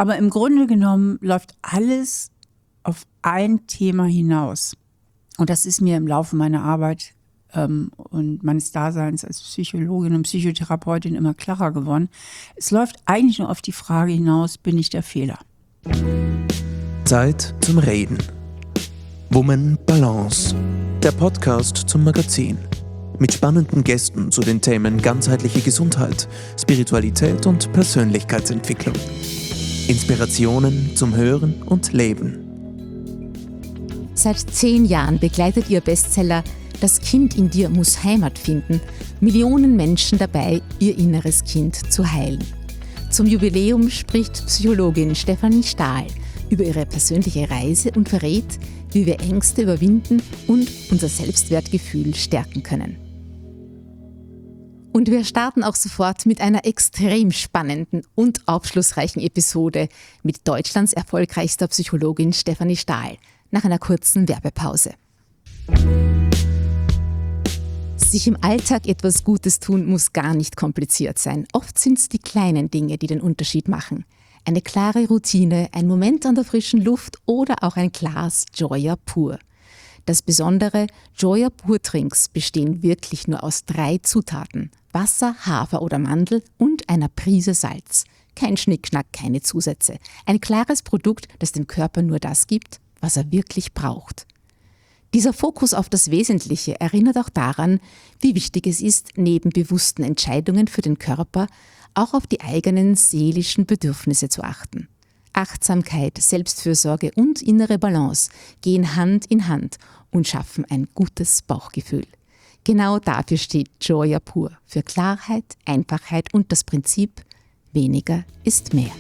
Aber im Grunde genommen läuft alles auf ein Thema hinaus. Und das ist mir im Laufe meiner Arbeit und meines Daseins als Psychologin und Psychotherapeutin immer klarer geworden. Es läuft eigentlich nur auf die Frage hinaus, bin ich der Fehler? Zeit zum Reden. Woman Balance. Der Podcast zum Magazin. Mit spannenden Gästen zu den Themen ganzheitliche Gesundheit, Spiritualität und Persönlichkeitsentwicklung. Inspirationen zum Hören und Leben. Seit 10 Jahren begleitet ihr Bestseller „Das Kind in dir muss Heimat finden" Millionen Menschen dabei, ihr inneres Kind zu heilen. Zum Jubiläum spricht Psychologin Stefanie Stahl über ihre persönliche Reise und verrät, wie wir Ängste überwinden und unser Selbstwertgefühl stärken können. Und wir starten auch sofort mit einer extrem spannenden und aufschlussreichen Episode mit Deutschlands erfolgreichster Psychologin Stefanie Stahl nach einer kurzen Werbepause. Sich im Alltag etwas Gutes tun muss gar nicht kompliziert sein. Oft sind es die kleinen Dinge, die den Unterschied machen. Eine klare Routine, ein Moment an der frischen Luft oder auch ein Glas Joya Pur. Das Besondere, Joya Pur Drinks bestehen wirklich nur aus 3 Zutaten: Wasser, Hafer oder Mandel und einer Prise Salz. Kein Schnickschnack, keine Zusätze. Ein klares Produkt, das dem Körper nur das gibt, was er wirklich braucht. Dieser Fokus auf das Wesentliche erinnert auch daran, wie wichtig es ist, neben bewussten Entscheidungen für den Körper auch auf die eigenen seelischen Bedürfnisse zu achten. Achtsamkeit, Selbstfürsorge und innere Balance gehen Hand in Hand und schaffen ein gutes Bauchgefühl. Genau dafür steht Joya Pur, für Klarheit, Einfachheit und das Prinzip: weniger ist mehr.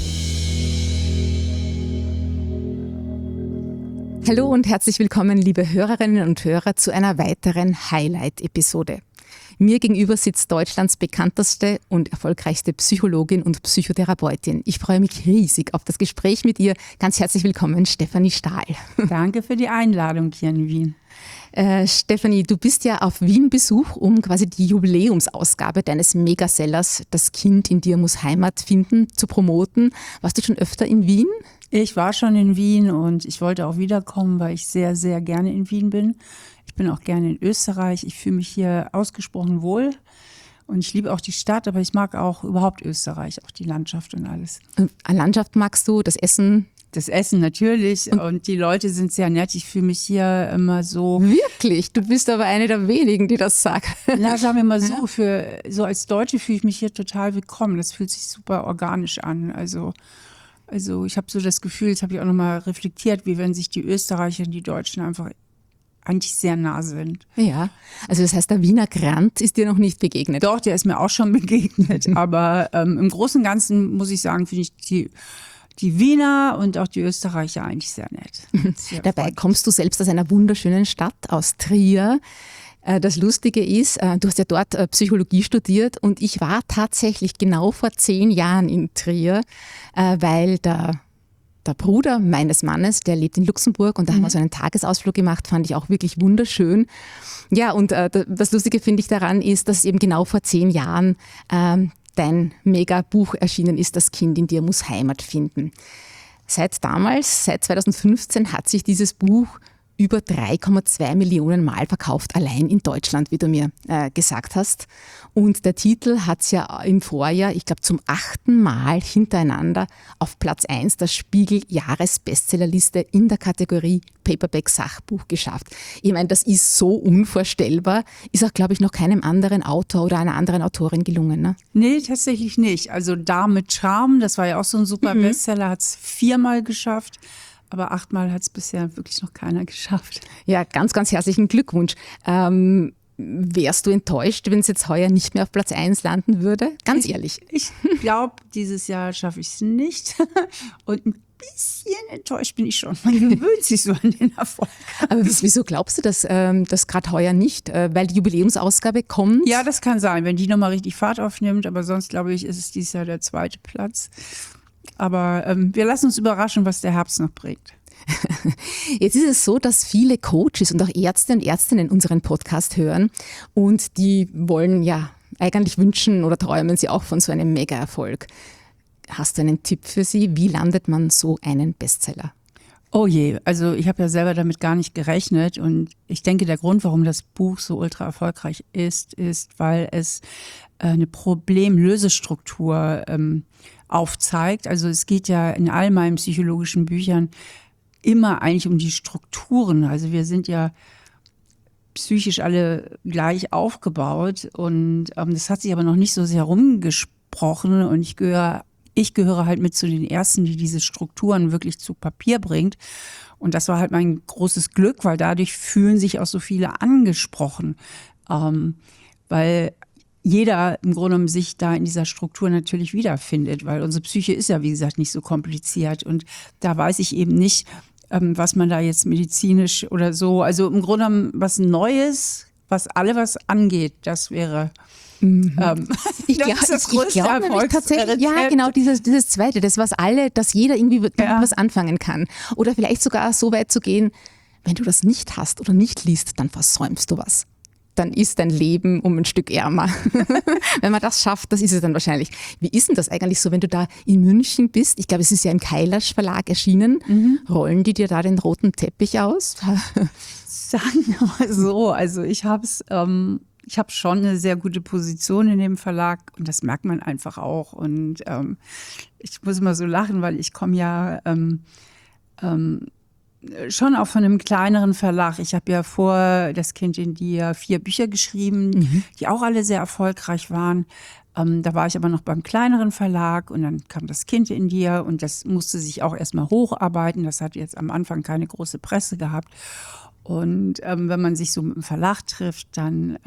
Hallo und herzlich willkommen, liebe Hörerinnen und Hörer, zu einer weiteren Highlight-Episode. Mir gegenüber sitzt Deutschlands bekannteste und erfolgreichste Psychologin und Psychotherapeutin. Ich freue mich riesig auf das Gespräch mit ihr. Ganz herzlich willkommen, Stefanie Stahl. Danke für die Einladung hier in Wien. Stefanie, du bist ja auf Wien-Besuch, um quasi die Jubiläumsausgabe deines Megasellers „Das Kind in dir muss Heimat finden" zu promoten. Warst du schon öfter in Wien? Ich war schon in Wien und ich wollte auch wiederkommen, weil ich sehr, sehr gerne in Wien bin. Ich bin auch gerne in Österreich. Ich fühle mich hier ausgesprochen wohl und ich liebe auch die Stadt, aber ich mag auch überhaupt Österreich, auch die Landschaft und alles. Landschaft magst du, das Essen? Das Essen natürlich und die Leute sind sehr nett. Ich fühle mich hier immer so. Wirklich? Du bist aber eine der wenigen, die das sagt. Na, sagen wir mal so als Deutsche fühle ich mich hier total willkommen. Das fühlt sich super organisch an. Also ich habe so das Gefühl, das habe ich auch nochmal reflektiert, wie wenn sich die Österreicher und die Deutschen einfach eigentlich sehr nah sind. Ja, also das heißt, der Wiener Grant ist dir noch nicht begegnet? Doch, der ist mir auch schon begegnet. Aber im Großen und Ganzen muss ich sagen, finde ich die Wiener und auch die Österreicher eigentlich sehr nett. Sehr Dabei kommst du selbst aus einer wunderschönen Stadt, aus Trier. Das Lustige ist, du hast ja dort Psychologie studiert und ich war tatsächlich genau vor 10 Jahren in Trier, weil der Bruder meines Mannes, der lebt in Luxemburg und da haben wir so einen Tagesausflug gemacht, fand ich auch wirklich wunderschön. Ja, und das Lustige finde ich daran ist, dass eben genau vor 10 Jahren dein Mega-Buch erschienen ist, „Das Kind in dir muss Heimat finden". Seit 2015, hat sich dieses Buch über 3,2 Millionen Mal verkauft, allein in Deutschland, wie du mir gesagt hast. Und der Titel hat es ja im Vorjahr, ich glaube zum 8. Mal hintereinander auf Platz 1 der Spiegel-Jahres-Bestsellerliste in der Kategorie Paperback-Sachbuch geschafft. Ich meine, das ist so unvorstellbar, ist auch, glaube ich, noch keinem anderen Autor oder einer anderen Autorin gelungen. Ne? Nee, tatsächlich nicht. Also „Da mit Charme", das war ja auch so ein super Bestseller, hat es 4-mal geschafft. Aber 8-mal hat es bisher wirklich noch keiner geschafft. Ja, ganz, ganz herzlichen Glückwunsch. Wärst du enttäuscht, wenn es jetzt heuer nicht mehr auf Platz 1 landen würde? Ganz ehrlich. Ich glaube, dieses Jahr schaffe ich es nicht. Und ein bisschen enttäuscht bin ich schon. Man gewöhnt sich so an den Erfolg. Aber wieso glaubst du, dass gerade heuer nicht? Weil die Jubiläumsausgabe kommt? Ja, das kann sein, wenn die nochmal richtig Fahrt aufnimmt. Aber sonst, glaube ich, ist es dieses Jahr der 2. Platz. Aber wir lassen uns überraschen, was der Herbst noch bringt. Jetzt ist es so, dass viele Coaches und auch Ärzte und Ärztinnen unseren Podcast hören und die wollen ja eigentlich wünschen oder träumen sie auch von so einem Mega-Erfolg. Hast du einen Tipp für sie? Wie landet man so einen Bestseller? Oh je, also ich habe ja selber damit gar nicht gerechnet und ich denke, der Grund, warum das Buch so ultra erfolgreich ist, weil es eine Problemlösestruktur aufzeigt. Also es geht ja in all meinen psychologischen Büchern immer eigentlich um die Strukturen. Also wir sind ja psychisch alle gleich aufgebaut und das hat sich aber noch nicht so sehr rumgesprochen und ich gehöre halt mit zu den Ersten, die diese Strukturen wirklich zu Papier bringt. Und das war halt mein großes Glück, weil dadurch fühlen sich auch so viele angesprochen. Weil jeder im Grunde genommen sich da in dieser Struktur natürlich wiederfindet, weil unsere Psyche ist ja, wie gesagt, nicht so kompliziert. Und da weiß ich eben nicht, was man da jetzt medizinisch oder so, also im Grunde genommen was Neues, was angeht, das wäre... Ich glaube nämlich tatsächlich, ja genau, dieses Zweite, dass jeder irgendwie was anfangen kann. Oder vielleicht sogar so weit zu gehen, wenn du das nicht hast oder nicht liest, dann versäumst du was. Dann ist dein Leben um ein Stück ärmer. Wenn man das schafft, das ist es dann wahrscheinlich. Wie ist denn das eigentlich so, wenn du da in München bist? Ich glaube, es ist ja im Kailash Verlag erschienen. Rollen die dir da den roten Teppich aus? Sagen wir mal so, also ich habe schon eine sehr gute Position in dem Verlag und das merkt man einfach auch. Und ich muss immer so lachen, weil ich komme ja schon auch von einem kleineren Verlag. Ich habe ja vor Das Kind in dir 4 Bücher geschrieben, die auch alle sehr erfolgreich waren. Da war ich aber noch beim kleineren Verlag und dann kam Das Kind in dir und das musste sich auch erstmal hocharbeiten. Das hat jetzt am Anfang keine große Presse gehabt. Und wenn man sich so mit dem Verlag trifft, dann,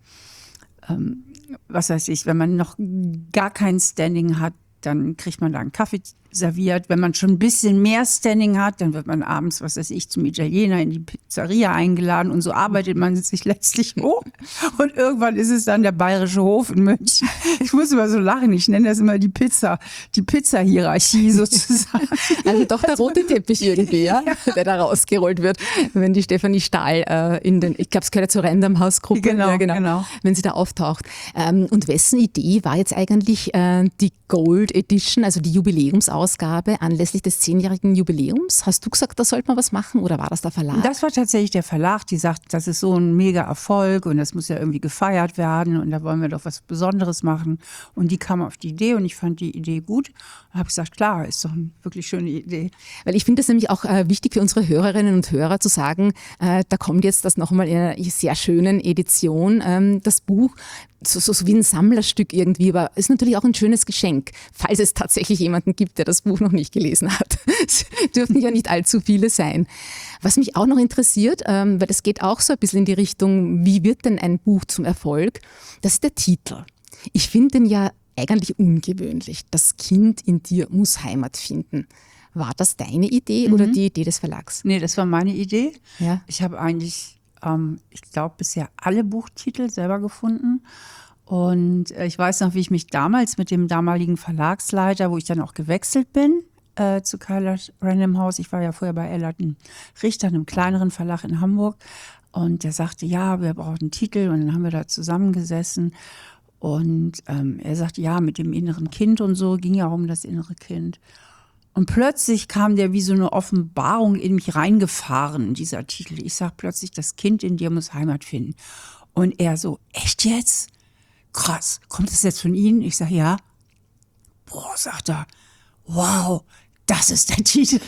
was weiß ich, wenn man noch gar kein Standing hat, dann kriegt man da einen Kaffee serviert. Wenn man schon ein bisschen mehr Standing hat, dann wird man abends, was weiß ich, zum Italiener in die Pizzeria eingeladen und so arbeitet man sich letztlich hoch. Und irgendwann ist es dann der Bayerische Hof in München. Ich muss immer so lachen, ich nenne das immer die Pizza-Hierarchie sozusagen. Also doch der rote Teppich irgendwie, ja, der da rausgerollt wird, wenn die Stefanie Stahl ich glaube, es gehört ja zur Random House Gruppe, genau. Wenn sie da auftaucht. Und wessen Idee war jetzt eigentlich die Gold Edition, also die Jubiläumsausgabe anlässlich des 10-jährigen Jubiläums? Hast du gesagt, da sollte man was machen oder war das der Verlag? Das war tatsächlich der Verlag, die sagt, das ist so ein mega Erfolg und das muss ja irgendwie gefeiert werden und da wollen wir doch was Besonderes machen. Und die kam auf die Idee und ich fand die Idee gut und habe gesagt, klar, ist doch eine wirklich schöne Idee. Weil ich finde das nämlich auch wichtig für unsere Hörerinnen und Hörer zu sagen, da kommt jetzt das nochmal in einer sehr schönen Edition, das Buch, so wie ein Sammlerstück irgendwie, aber ist natürlich auch ein schönes Geschenk, falls es tatsächlich jemanden gibt, der das Buch noch nicht gelesen hat. Es dürfen ja nicht allzu viele sein. Was mich auch noch interessiert, weil das geht auch so ein bisschen in die Richtung, wie wird denn ein Buch zum Erfolg? Das ist der Titel. Ich finde den ja eigentlich ungewöhnlich. Das Kind in dir muss Heimat finden. War das deine Idee oder die Idee des Verlags? Nee, das war meine Idee. Ja. Ich habe eigentlich ich glaube, bisher alle Buchtitel selber gefunden. Und ich weiß noch, wie ich mich damals mit dem damaligen Verlagsleiter, wo ich dann auch gewechselt bin, zu Kailash Random House. Ich war ja vorher bei Ellerton Richter, einem kleineren Verlag in Hamburg. Und der sagte, ja, wir brauchen einen Titel. Und dann haben wir da zusammengesessen. Und er sagte, ja, mit dem inneren Kind und so, ging ja um das innere Kind. Und plötzlich kam der wie so eine Offenbarung in mich reingefahren, dieser Titel. Ich sag plötzlich, das Kind in dir muss Heimat finden. Und er so, echt jetzt? Krass, kommt das jetzt von Ihnen? Ich sag, ja. Boah, sagt er, wow, das ist der Titel.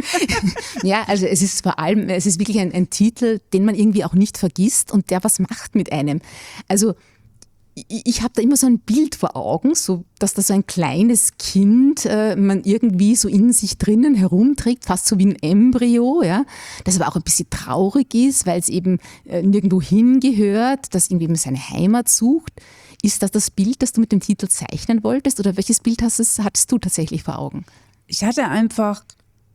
Ja, also es ist wirklich ein Titel, den man irgendwie auch nicht vergisst und der was macht mit einem. Also ich habe da immer so ein Bild vor Augen, so dass da so ein kleines Kind man irgendwie so in sich drinnen herumträgt, fast so wie ein Embryo, ja, das aber auch ein bisschen traurig ist, weil es eben nirgendwo hingehört, das irgendwie seine Heimat sucht. Ist das Bild, das du mit dem Titel zeichnen wolltest oder welches Bild hattest du tatsächlich vor Augen? Ich hatte einfach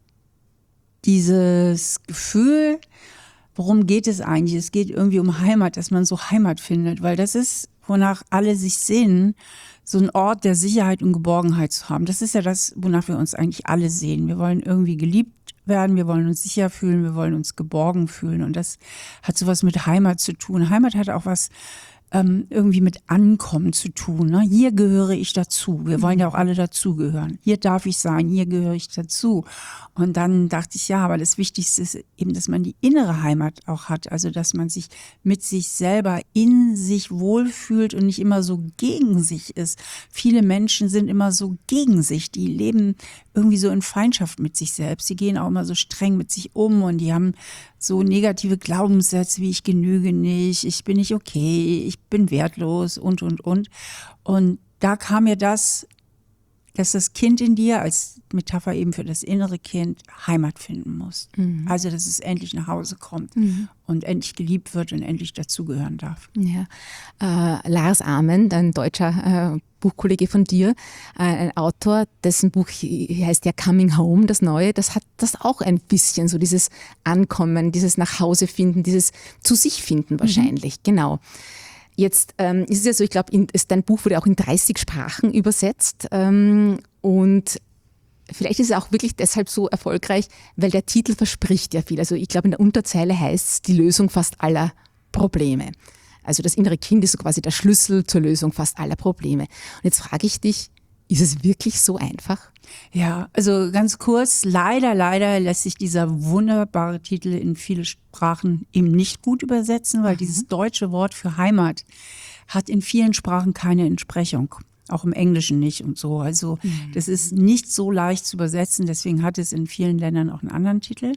dieses Gefühl, worum geht es eigentlich? Es geht irgendwie um Heimat, dass man so Heimat findet, weil das ist, wonach alle sich sehnen, so ein Ort der Sicherheit und Geborgenheit zu haben. Das ist ja das, wonach wir uns eigentlich alle sehen. Wir wollen irgendwie geliebt werden, wir wollen uns sicher fühlen, wir wollen uns geborgen fühlen und das hat sowas mit Heimat zu tun. Heimat hat auch was irgendwie mit Ankommen zu tun. Ne? Hier gehöre ich dazu. Wir wollen ja auch alle dazugehören. Hier darf ich sein, hier gehöre ich dazu. Und dann dachte ich, ja, aber das Wichtigste ist eben, dass man die innere Heimat auch hat. Also, dass man sich mit sich selber in sich wohlfühlt und nicht immer so gegen sich ist. Viele Menschen sind immer so gegen sich. Die leben irgendwie so in Feindschaft mit sich selbst. Die gehen auch immer so streng mit sich um und die haben so negative Glaubenssätze wie ich genüge nicht, ich bin nicht okay, ich bin wertlos und. Und da kam mir das, dass das Kind in dir als Metapher eben für das innere Kind Heimat finden muss. Also, dass es endlich nach Hause kommt und endlich geliebt wird und endlich dazugehören darf. Ja. Lars Ament, ein deutscher Buchkollege von dir, ein Autor, dessen Buch heißt ja Coming Home, das Neue, das hat das auch ein bisschen, so dieses Ankommen, dieses Nachhausefinden, dieses zu sich finden wahrscheinlich, genau. Jetzt ist es ja so, ich glaube, dein Buch wurde auch in 30 Sprachen übersetzt und vielleicht ist es auch wirklich deshalb so erfolgreich, weil der Titel verspricht ja viel. Also ich glaube, in der Unterzeile heißt es die Lösung fast aller Probleme. Also das innere Kind ist so quasi der Schlüssel zur Lösung fast aller Probleme. Und jetzt frage ich dich, ist es wirklich so einfach? Ja, also ganz kurz, leider lässt sich dieser wunderbare Titel in viele Sprachen eben nicht gut übersetzen, weil dieses deutsche Wort für Heimat hat in vielen Sprachen keine Entsprechung. Auch im Englischen nicht und so. Also das ist nicht so leicht zu übersetzen, deswegen hat es in vielen Ländern auch einen anderen Titel.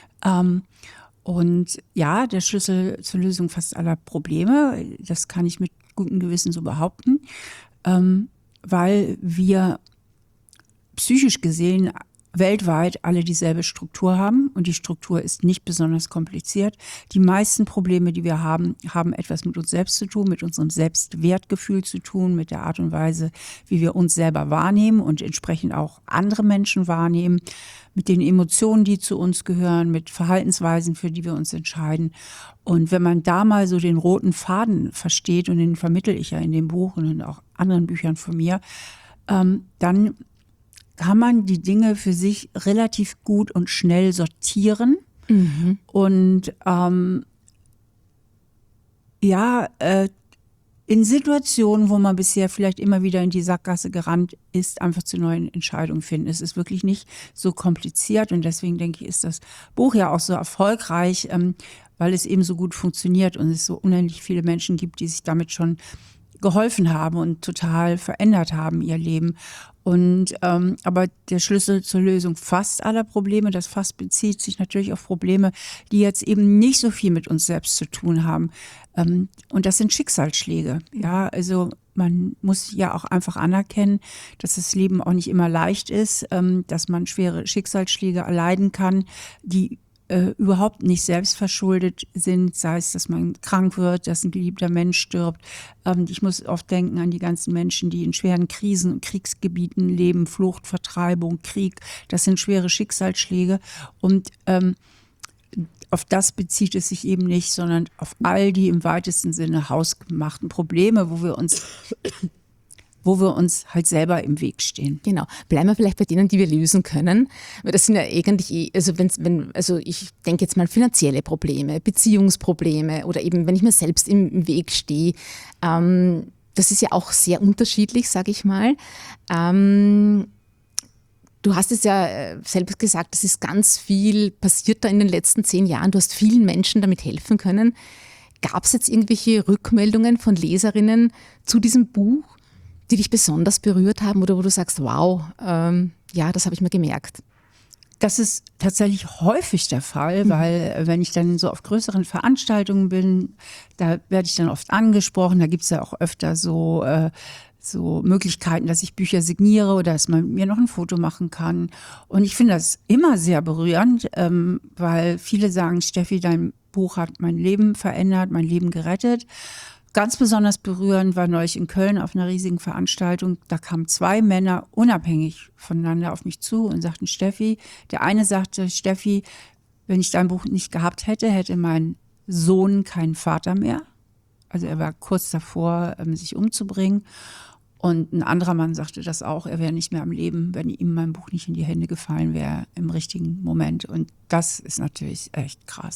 Und ja, der Schlüssel zur Lösung fast aller Probleme, das kann ich mit gutem Gewissen so behaupten, weil wir psychisch gesehen weltweit alle dieselbe Struktur haben und die Struktur ist nicht besonders kompliziert. Die meisten Probleme, die wir haben, haben etwas mit uns selbst zu tun, mit unserem Selbstwertgefühl zu tun, mit der Art und Weise, wie wir uns selber wahrnehmen und entsprechend auch andere Menschen wahrnehmen, mit den Emotionen, die zu uns gehören, mit Verhaltensweisen, für die wir uns entscheiden. Und wenn man da mal so den roten Faden versteht, und den vermittle ich ja in dem Buch und in auch anderen Büchern von mir, dann kann man die Dinge für sich relativ gut und schnell sortieren. Und in Situationen, wo man bisher vielleicht immer wieder in die Sackgasse gerannt ist, einfach zu neuen Entscheidungen finden. Es ist wirklich nicht so kompliziert und deswegen denke ich, ist das Buch ja auch so erfolgreich, weil es eben so gut funktioniert und es so unendlich viele Menschen gibt, die sich damit schon geholfen haben und total verändert haben ihr Leben. Und aber der Schlüssel zur Lösung fast aller Probleme, das fast bezieht sich natürlich auf Probleme, die jetzt eben nicht so viel mit uns selbst zu tun haben. Und das sind Schicksalsschläge. Ja, also man muss ja auch einfach anerkennen, dass das Leben auch nicht immer leicht ist, dass man schwere Schicksalsschläge erleiden kann, die überhaupt nicht selbstverschuldet sind, sei es, dass man krank wird, dass ein geliebter Mensch stirbt. Ich muss oft denken an die ganzen Menschen, die in schweren Krisen und Kriegsgebieten leben, Flucht, Vertreibung, Krieg. Das sind schwere Schicksalsschläge und auf das bezieht es sich eben nicht, sondern auf all die im weitesten Sinne hausgemachten Probleme, wo wir uns halt selber im Weg stehen. Genau. Bleiben wir vielleicht bei denen, die wir lösen können. Weil das sind ja eigentlich, also ich denke jetzt mal finanzielle Probleme, Beziehungsprobleme oder eben, wenn ich mir selbst im Weg stehe. Das ist ja auch sehr unterschiedlich, sage ich mal. Du hast es ja selbst gesagt, es ist ganz viel passiert da in den letzten 10 Jahren. Du hast vielen Menschen damit helfen können. Gab es jetzt irgendwelche Rückmeldungen von Leserinnen zu diesem Buch, die dich besonders berührt haben oder wo du sagst, wow, ja, das habe ich mir gemerkt? Das ist tatsächlich häufig der Fall, weil wenn ich dann so auf größeren Veranstaltungen bin, da werde ich dann oft angesprochen. Da gibt es ja auch öfter so Möglichkeiten, dass ich Bücher signiere oder dass man mit mir noch ein Foto machen kann. Und ich finde das immer sehr berührend, weil viele sagen, Steffi, dein Buch hat mein Leben verändert, mein Leben gerettet. Ganz besonders berührend war neulich in Köln auf einer riesigen Veranstaltung. Da kamen 2 Männer unabhängig voneinander auf mich zu und sagten, Steffi, der eine sagte, Steffi, wenn ich dein Buch nicht gehabt hätte, hätte mein Sohn keinen Vater mehr. Also er war kurz davor, sich umzubringen. Und ein anderer Mann sagte das auch, er wäre nicht mehr am Leben, wenn ihm mein Buch nicht in die Hände gefallen wäre im richtigen Moment. Und das ist natürlich echt krass.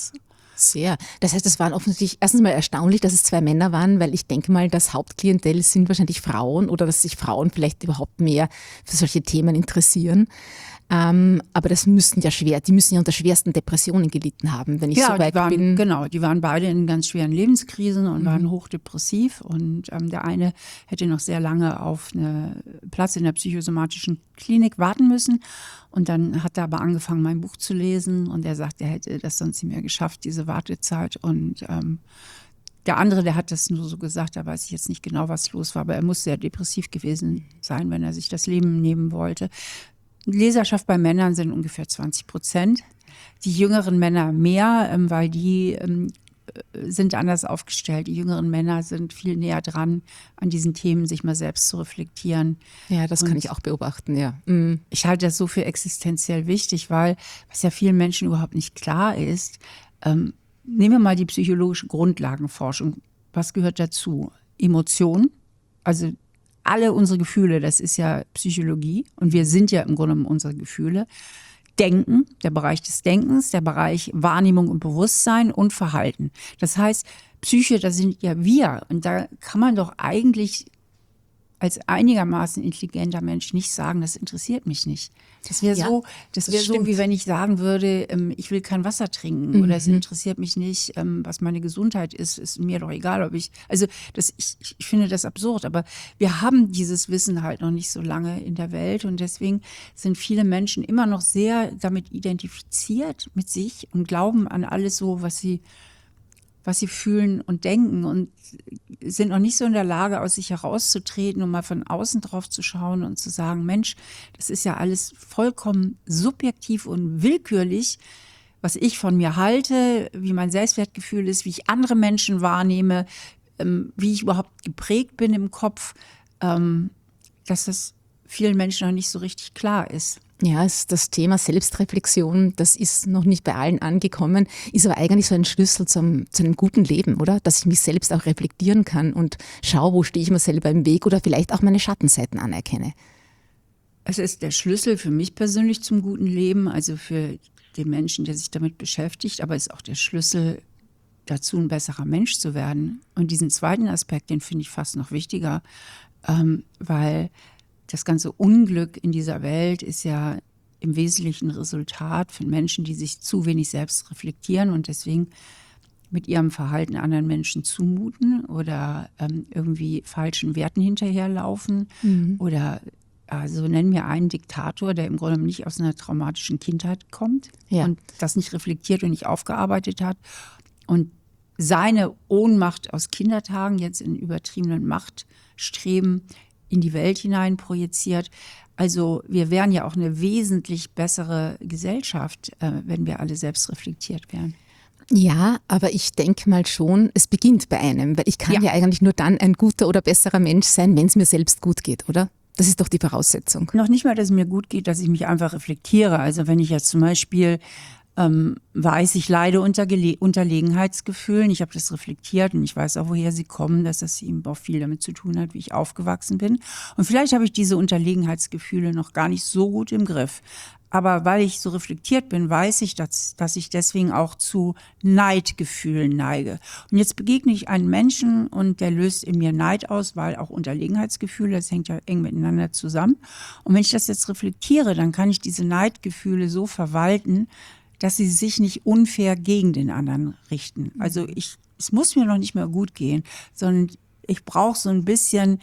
Sehr. Das heißt, es waren offensichtlich erstens mal erstaunlich, dass es 2 Männer waren, weil ich denke mal, das Hauptklientel sind wahrscheinlich Frauen oder dass sich Frauen vielleicht überhaupt mehr für solche Themen interessieren. Aber die müssen ja unter schwersten Depressionen gelitten haben, wenn ich so weit bin. Genau, die waren beide in ganz schweren Lebenskrisen und waren hochdepressiv. Und der eine hätte noch sehr lange auf einen Platz in der psychosomatischen Klinik warten müssen. Und dann hat er aber angefangen, mein Buch zu lesen. Und er sagt, er hätte das sonst nicht mehr geschafft, diese Wartezeit. Und der andere, der hat das nur so gesagt, da weiß ich jetzt nicht genau, was los war. Aber er muss sehr depressiv gewesen sein, wenn er sich das Leben nehmen wollte. Leserschaft bei Männern sind ungefähr 20%. Die jüngeren Männer mehr, weil die sind anders aufgestellt. Die jüngeren Männer sind viel näher dran, an diesen Themen sich mal selbst zu reflektieren. Ja, das kann ich auch beobachten, ja. Ich halte das so für existenziell wichtig, weil was ja vielen Menschen überhaupt nicht klar ist, nehmen wir mal die psychologische Grundlagenforschung. Was gehört dazu? Emotionen, also alle unsere Gefühle, das ist ja Psychologie und wir sind ja im Grunde unsere Gefühle. Denken, der Bereich des Denkens, der Bereich Wahrnehmung und Bewusstsein und Verhalten. Das heißt, Psyche, das sind ja wir und da kann man doch eigentlich als einigermaßen intelligenter Mensch nicht sagen, das interessiert mich nicht. Das wäre so, wie wenn ich sagen würde, ich will kein Wasser trinken oder es interessiert mich nicht, was meine Gesundheit ist mir doch egal, ob ich finde das absurd, aber wir haben dieses Wissen halt noch nicht so lange in der Welt und deswegen sind viele Menschen immer noch sehr damit identifiziert mit sich und glauben an alles so, was sie fühlen und denken und sind noch nicht so in der Lage, aus sich herauszutreten und mal von außen drauf zu schauen und zu sagen, Mensch, das ist ja alles vollkommen subjektiv und willkürlich, was ich von mir halte, wie mein Selbstwertgefühl ist, wie ich andere Menschen wahrnehme, wie ich überhaupt geprägt bin im Kopf, dass das vielen Menschen noch nicht so richtig klar ist. Ja, das Thema Selbstreflexion, das ist noch nicht bei allen angekommen, ist aber eigentlich so ein Schlüssel zu einem guten Leben, oder? Dass ich mich selbst auch reflektieren kann und schaue, wo stehe ich mir selber im Weg oder vielleicht auch meine Schattenseiten anerkenne. Es ist der Schlüssel für mich persönlich zum guten Leben, also für den Menschen, der sich damit beschäftigt, aber es ist auch der Schlüssel dazu, ein besserer Mensch zu werden. Und diesen zweiten Aspekt, den finde ich fast noch wichtiger, weil das ganze Unglück in dieser Welt ist ja im Wesentlichen Resultat von Menschen, die sich zu wenig selbst reflektieren und deswegen mit ihrem Verhalten anderen Menschen zumuten oder irgendwie falschen Werten hinterherlaufen. Oder also nennen wir einen Diktator, der im Grunde nicht aus einer traumatischen Kindheit kommt und das nicht reflektiert und nicht aufgearbeitet hat und seine Ohnmacht aus Kindertagen jetzt in übertriebenen Machtstreben in die Welt hinein projiziert. Also wir wären ja auch eine wesentlich bessere Gesellschaft, wenn wir alle selbst reflektiert wären. Ja, aber ich denke mal schon, es beginnt bei einem, weil ich kann ja eigentlich nur dann ein guter oder besserer Mensch sein, wenn es mir selbst gut geht, oder? Das ist doch die Voraussetzung. Noch nicht mal, dass es mir gut geht, dass ich mich einfach reflektiere. Also wenn ich jetzt zum Beispiel weiß, ich leide unter Unterlegenheitsgefühlen. Ich habe das reflektiert und ich weiß auch, woher sie kommen, dass das eben auch viel damit zu tun hat, wie ich aufgewachsen bin. Und vielleicht habe ich diese Unterlegenheitsgefühle noch gar nicht so gut im Griff. Aber weil ich so reflektiert bin, weiß ich, dass ich deswegen auch zu Neidgefühlen neige. Und jetzt begegne ich einen Menschen und der löst in mir Neid aus, weil auch Unterlegenheitsgefühle, das hängt ja eng miteinander zusammen. Und wenn ich das jetzt reflektiere, dann kann ich diese Neidgefühle so verwalten, dass sie sich nicht unfair gegen den anderen richten. Also es muss mir noch nicht mehr gut gehen, sondern ich brauche so ein bisschen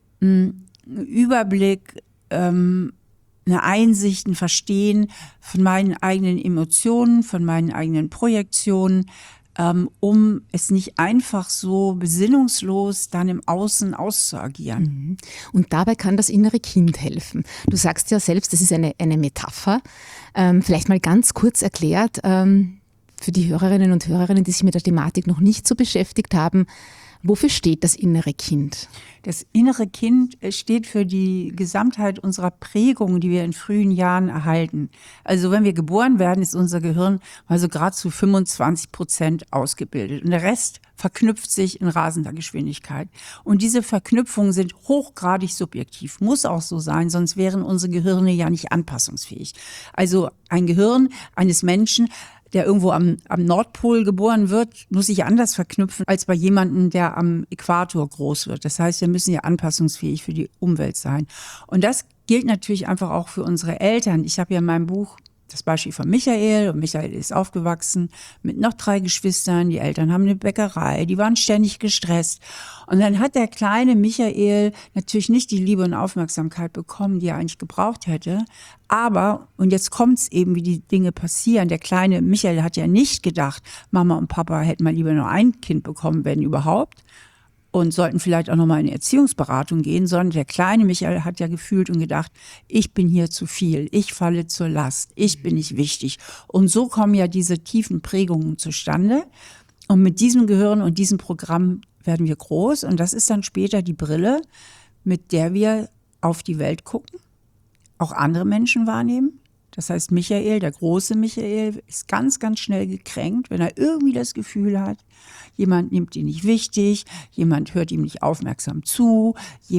Überblick, eine Einsicht, ein Verstehen von meinen eigenen Emotionen, von meinen eigenen Projektionen, um es nicht einfach so besinnungslos dann im Außen auszuagieren. Und dabei kann das innere Kind helfen. Du sagst ja selbst, das ist eine Metapher. Vielleicht mal ganz kurz erklärt, für die Hörerinnen und Hörer, die sich mit der Thematik noch nicht so beschäftigt haben, wofür steht das innere Kind? Das innere Kind steht für die Gesamtheit unserer Prägung, die wir in frühen Jahren erhalten. Also wenn wir geboren werden, ist unser Gehirn also gerade zu 25% ausgebildet. Und der Rest verknüpft sich in rasender Geschwindigkeit. Und diese Verknüpfungen sind hochgradig subjektiv. Muss auch so sein, sonst wären unsere Gehirne ja nicht anpassungsfähig. Also ein Gehirn eines Menschen der irgendwo am Nordpol geboren wird, muss sich anders verknüpfen als bei jemandem, der am Äquator groß wird. Das heißt, wir müssen ja anpassungsfähig für die Umwelt sein. Und das gilt natürlich einfach auch für unsere Eltern. Ich habe ja in meinem Buch das Beispiel von Michael. Und Michael ist aufgewachsen mit noch 3 Geschwistern. Die Eltern haben eine Bäckerei. Die waren ständig gestresst. Und dann hat der kleine Michael natürlich nicht die Liebe und Aufmerksamkeit bekommen, die er eigentlich gebraucht hätte. Aber, und jetzt kommt's eben, wie die Dinge passieren. Der kleine Michael hat ja nicht gedacht, Mama und Papa hätten mal lieber nur ein Kind bekommen, wenn überhaupt. Und sollten vielleicht auch nochmal in eine Erziehungsberatung gehen, sondern der kleine Michael hat ja gefühlt und gedacht, ich bin hier zu viel, ich falle zur Last, ich bin nicht wichtig. Und so kommen ja diese tiefen Prägungen zustande. Und mit diesem Gehirn und diesem Programm werden wir groß. Und das ist dann später die Brille, mit der wir auf die Welt gucken, auch andere Menschen wahrnehmen. Das heißt, Michael, der große Michael, ist ganz, ganz schnell gekränkt, wenn er irgendwie das Gefühl hat, jemand nimmt ihn nicht wichtig, jemand hört ihm nicht aufmerksam zu,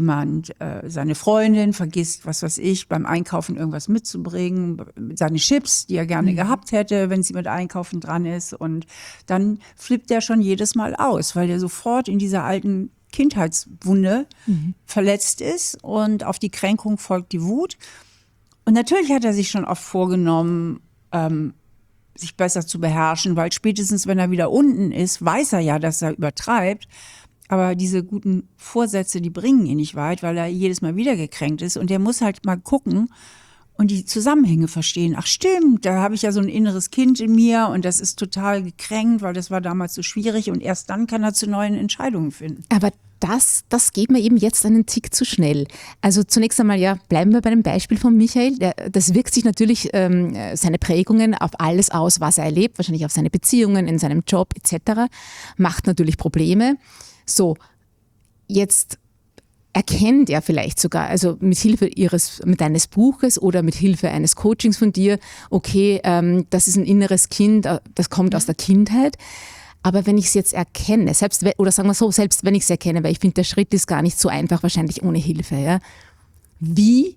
seine Freundin vergisst, was weiß ich, beim Einkaufen irgendwas mitzubringen, seine Chips, die er gerne gehabt hätte, wenn sie mit Einkaufen dran ist. Und dann flippt er schon jedes Mal aus, weil er sofort in dieser alten Kindheitswunde verletzt ist und auf die Kränkung folgt die Wut. Und natürlich hat er sich schon oft vorgenommen, sich besser zu beherrschen, weil spätestens, wenn er wieder unten ist, weiß er ja, dass er übertreibt. Aber diese guten Vorsätze, die bringen ihn nicht weit, weil er jedes Mal wieder gekränkt ist. Und er muss halt mal gucken und die Zusammenhänge verstehen. Ach stimmt, da habe ich ja so ein inneres Kind in mir und das ist total gekränkt, weil das war damals so schwierig. Und erst dann kann er zu neuen Entscheidungen finden. Aber das geht mir eben jetzt einen Tick zu schnell. Also zunächst einmal, ja, bleiben wir bei dem Beispiel von Michael. Das wirkt sich natürlich seine Prägungen auf alles aus, was er erlebt, wahrscheinlich auf seine Beziehungen, in seinem Job etc. Macht natürlich Probleme. So, jetzt erkennt er vielleicht sogar, also mit Hilfe deines Buches oder mit Hilfe eines Coachings von dir, okay, das ist ein inneres Kind, das kommt aus der Kindheit. Aber wenn ich es jetzt erkenne, selbst wenn ich es erkenne, weil ich finde, der Schritt ist gar nicht so einfach, wahrscheinlich ohne Hilfe. Ja? Wie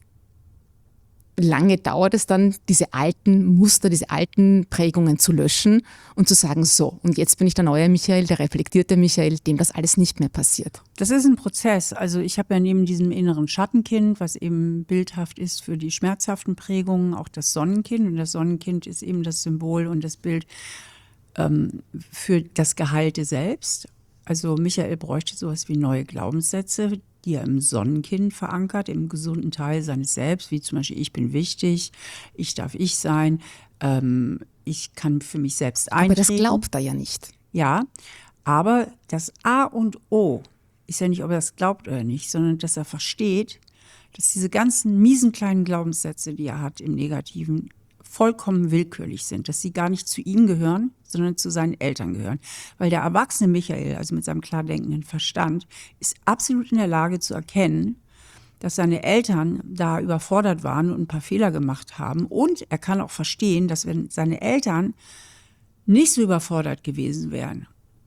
lange dauert es dann, diese alten Muster, diese alten Prägungen zu löschen und zu sagen, so, und jetzt bin ich der neue Michael, der reflektierte Michael, dem das alles nicht mehr passiert? Das ist ein Prozess. Also ich habe ja neben diesem inneren Schattenkind, was eben bildhaft ist für die schmerzhaften Prägungen, auch das Sonnenkind. Und das Sonnenkind ist eben das Symbol und das Bild für das Geheilte Selbst. Also Michael bräuchte sowas wie neue Glaubenssätze, die er im Sonnenkind verankert, im gesunden Teil seines Selbst, wie zum Beispiel, ich bin wichtig, ich darf ich sein, ich kann für mich selbst eintreten. Aber das glaubt er ja nicht. Ja, aber das A und O ist ja nicht, ob er das glaubt oder nicht, sondern dass er versteht, dass diese ganzen miesen kleinen Glaubenssätze, die er hat im Negativen, vollkommen willkürlich sind, dass sie gar nicht zu ihm gehören, sondern zu seinen Eltern gehören. Weil der erwachsene Michael, also mit seinem klar denkenden Verstand, ist absolut in der Lage zu erkennen, dass seine Eltern da überfordert waren und ein paar Fehler gemacht haben. Und er kann auch verstehen, dass wenn seine Eltern nicht so überfordert gewesen wären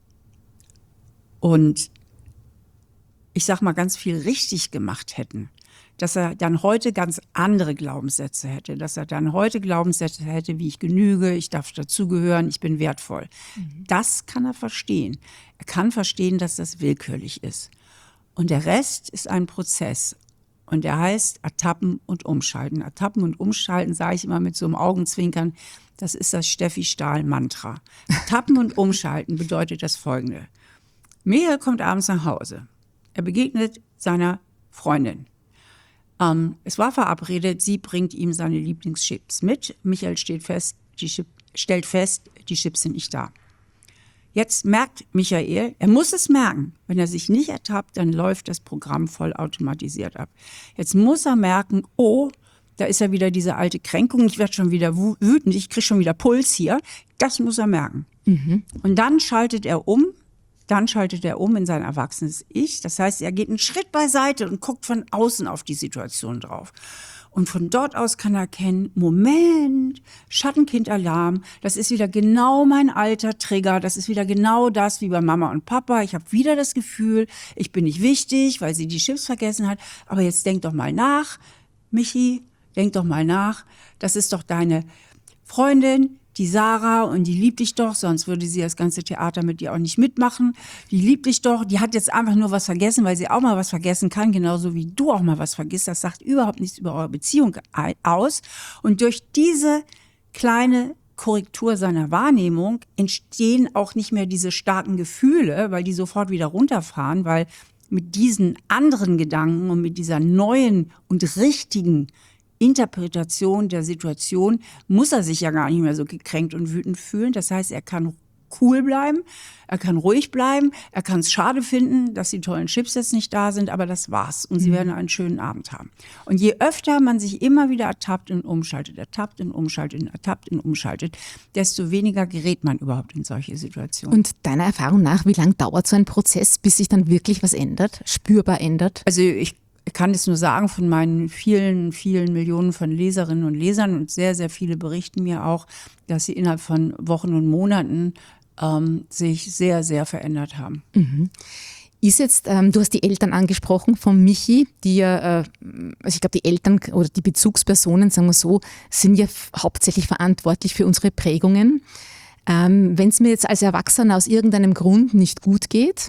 und ich sag mal ganz viel richtig gemacht hätten, dass er dann heute ganz andere Glaubenssätze hätte, dass er dann heute Glaubenssätze hätte, wie ich genüge, ich darf dazugehören, ich bin wertvoll. Das kann er verstehen. Er kann verstehen, dass das willkürlich ist. Und der Rest ist ein Prozess. Und der heißt Ertappen und Umschalten. Ertappen und Umschalten, sage ich immer mit so einem Augenzwinkern, das ist das Steffi Stahl-Mantra. Ertappen und Umschalten bedeutet das Folgende. Michael kommt abends nach Hause. Er begegnet seiner Freundin. Es war verabredet, sie bringt ihm seine Lieblingschips mit. Michael stellt fest, die Chips sind nicht da. Jetzt merkt Michael, er muss es merken, wenn er sich nicht ertappt, dann läuft das Programm vollautomatisiert ab. Jetzt muss er merken, oh, da ist ja wieder diese alte Kränkung, ich werde schon wieder wütend, ich kriege schon wieder Puls hier. Das muss er merken. Und dann schaltet er um in sein erwachsenes Ich. Das heißt, er geht einen Schritt beiseite und guckt von außen auf die Situation drauf. Und von dort aus kann er erkennen, Moment, Schattenkind-Alarm, das ist wieder genau mein alter Trigger, das ist wieder genau das wie bei Mama und Papa. Ich habe wieder das Gefühl, ich bin nicht wichtig, weil sie die Chips vergessen hat. Aber jetzt denk doch mal nach, Michi, denk doch mal nach, das ist doch deine Freundin, die Sarah, und die liebt dich doch, sonst würde sie das ganze Theater mit dir auch nicht mitmachen. Die liebt dich doch, die hat jetzt einfach nur was vergessen, weil sie auch mal was vergessen kann, genauso wie du auch mal was vergisst. Das sagt überhaupt nichts über eure Beziehung aus. Und durch diese kleine Korrektur seiner Wahrnehmung entstehen auch nicht mehr diese starken Gefühle, weil die sofort wieder runterfahren, weil mit diesen anderen Gedanken und mit dieser neuen und richtigen Interpretation der Situation muss er sich ja gar nicht mehr so gekränkt und wütend fühlen. Das heißt, er kann cool bleiben, er kann ruhig bleiben, er kann es schade finden, dass die tollen Chips jetzt nicht da sind, aber das war's und sie werden einen schönen Abend haben. Und je öfter man sich immer wieder ertappt und umschaltet, desto weniger gerät man überhaupt in solche Situationen. Und deiner Erfahrung nach, wie lange dauert so ein Prozess, bis sich dann wirklich was ändert, spürbar ändert? Also ich kann es nur sagen von meinen vielen, vielen Millionen von Leserinnen und Lesern, und sehr, sehr viele berichten mir auch, dass sie innerhalb von Wochen und Monaten sich sehr, sehr verändert haben. Mhm. Ist jetzt, du hast die Eltern angesprochen von Michi, die ja, also ich glaube, die Eltern oder die Bezugspersonen, sagen wir so, sind ja hauptsächlich verantwortlich für unsere Prägungen. Wenn es mir jetzt als Erwachsener aus irgendeinem Grund nicht gut geht,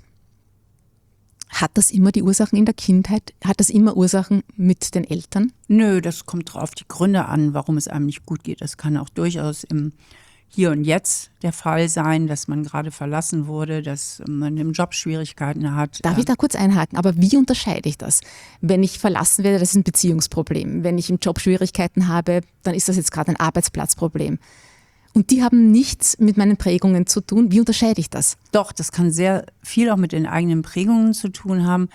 hat das immer die Ursachen in der Kindheit? Hat das immer Ursachen mit den Eltern? Nö, das kommt drauf die Gründe an, warum es einem nicht gut geht. Das kann auch durchaus im Hier und Jetzt der Fall sein, dass man gerade verlassen wurde, dass man im Job Schwierigkeiten hat. Darf ich da kurz einhaken? Aber wie unterscheide ich das? Wenn ich verlassen werde, das ist ein Beziehungsproblem. Wenn ich im Job Schwierigkeiten habe, dann ist das jetzt gerade ein Arbeitsplatzproblem. Und die haben nichts mit meinen Prägungen zu tun. Wie unterscheide ich das? Doch, das kann sehr viel auch mit den eigenen Prägungen zu tun haben.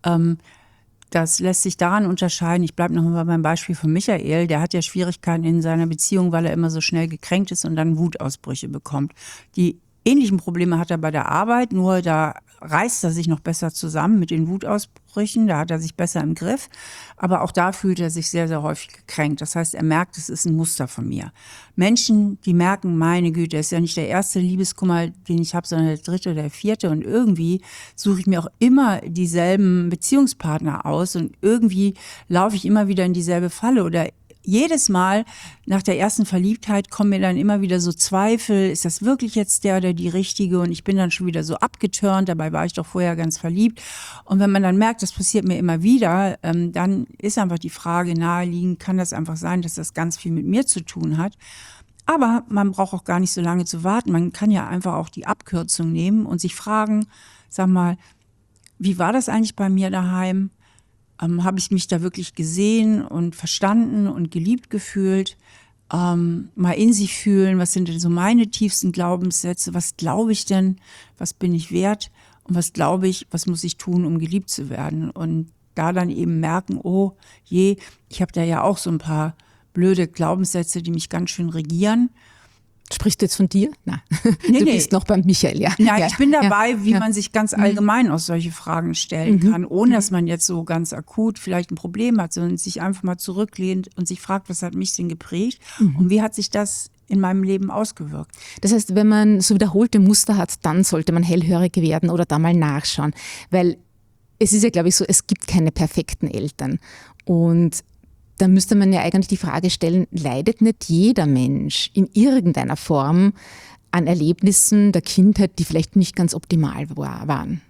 Das lässt sich daran unterscheiden. Ich bleibe nochmal beim Beispiel von Michael. Der hat ja Schwierigkeiten in seiner Beziehung, weil er immer so schnell gekränkt ist und dann Wutausbrüche bekommt. Die ähnlichen Probleme hat er bei der Arbeit, nur da reißt er sich noch besser zusammen mit den Wutausbrüchen. Da hat er sich besser im Griff. Aber auch da fühlt er sich sehr, sehr häufig gekränkt. Das heißt, er merkt, es ist ein Muster von mir. Menschen, die merken, meine Güte, das ist ja nicht der erste Liebeskummer, den ich habe, sondern der dritte oder der vierte. Und irgendwie suche ich mir auch immer dieselben Beziehungspartner aus. Und irgendwie laufe ich immer wieder in dieselbe Falle. Oder jedes Mal nach der ersten Verliebtheit kommen mir dann immer wieder so Zweifel, ist das wirklich jetzt der oder die Richtige? Und ich bin dann schon wieder so abgeturnt, dabei war ich doch vorher ganz verliebt. Und wenn man dann merkt, das passiert mir immer wieder, dann ist einfach die Frage naheliegend, kann das einfach sein, dass das ganz viel mit mir zu tun hat? Aber man braucht auch gar nicht so lange zu warten. Man kann ja einfach auch die Abkürzung nehmen und sich fragen, sag mal, wie war das eigentlich bei mir daheim? Habe ich mich da wirklich gesehen und verstanden und geliebt gefühlt? Mal in sich fühlen, was sind denn so meine tiefsten Glaubenssätze? Was glaube ich denn? Was bin ich wert? Und was glaube ich, was muss ich tun, um geliebt zu werden? Und da dann eben merken, oh je, ich habe da ja auch so ein paar blöde Glaubenssätze, die mich ganz schön regieren. Sprichst du jetzt von dir? Nein, Nee, du bist noch beim Michael, ja. Ja, ja. ich bin dabei, ja. wie man sich ganz allgemein auch solche Fragen stellen kann, ohne dass man jetzt so ganz akut vielleicht ein Problem hat, sondern sich einfach mal zurücklehnt und sich fragt, was hat mich denn geprägt und wie hat sich das in meinem Leben ausgewirkt. Das heißt, wenn man so wiederholte Muster hat, dann sollte man hellhörig werden oder da mal nachschauen, weil es ist ja, glaube ich, so, es gibt keine perfekten Eltern und da müsste man ja eigentlich die Frage stellen, leidet nicht jeder Mensch in irgendeiner Form an Erlebnissen der Kindheit, die vielleicht nicht ganz optimal waren?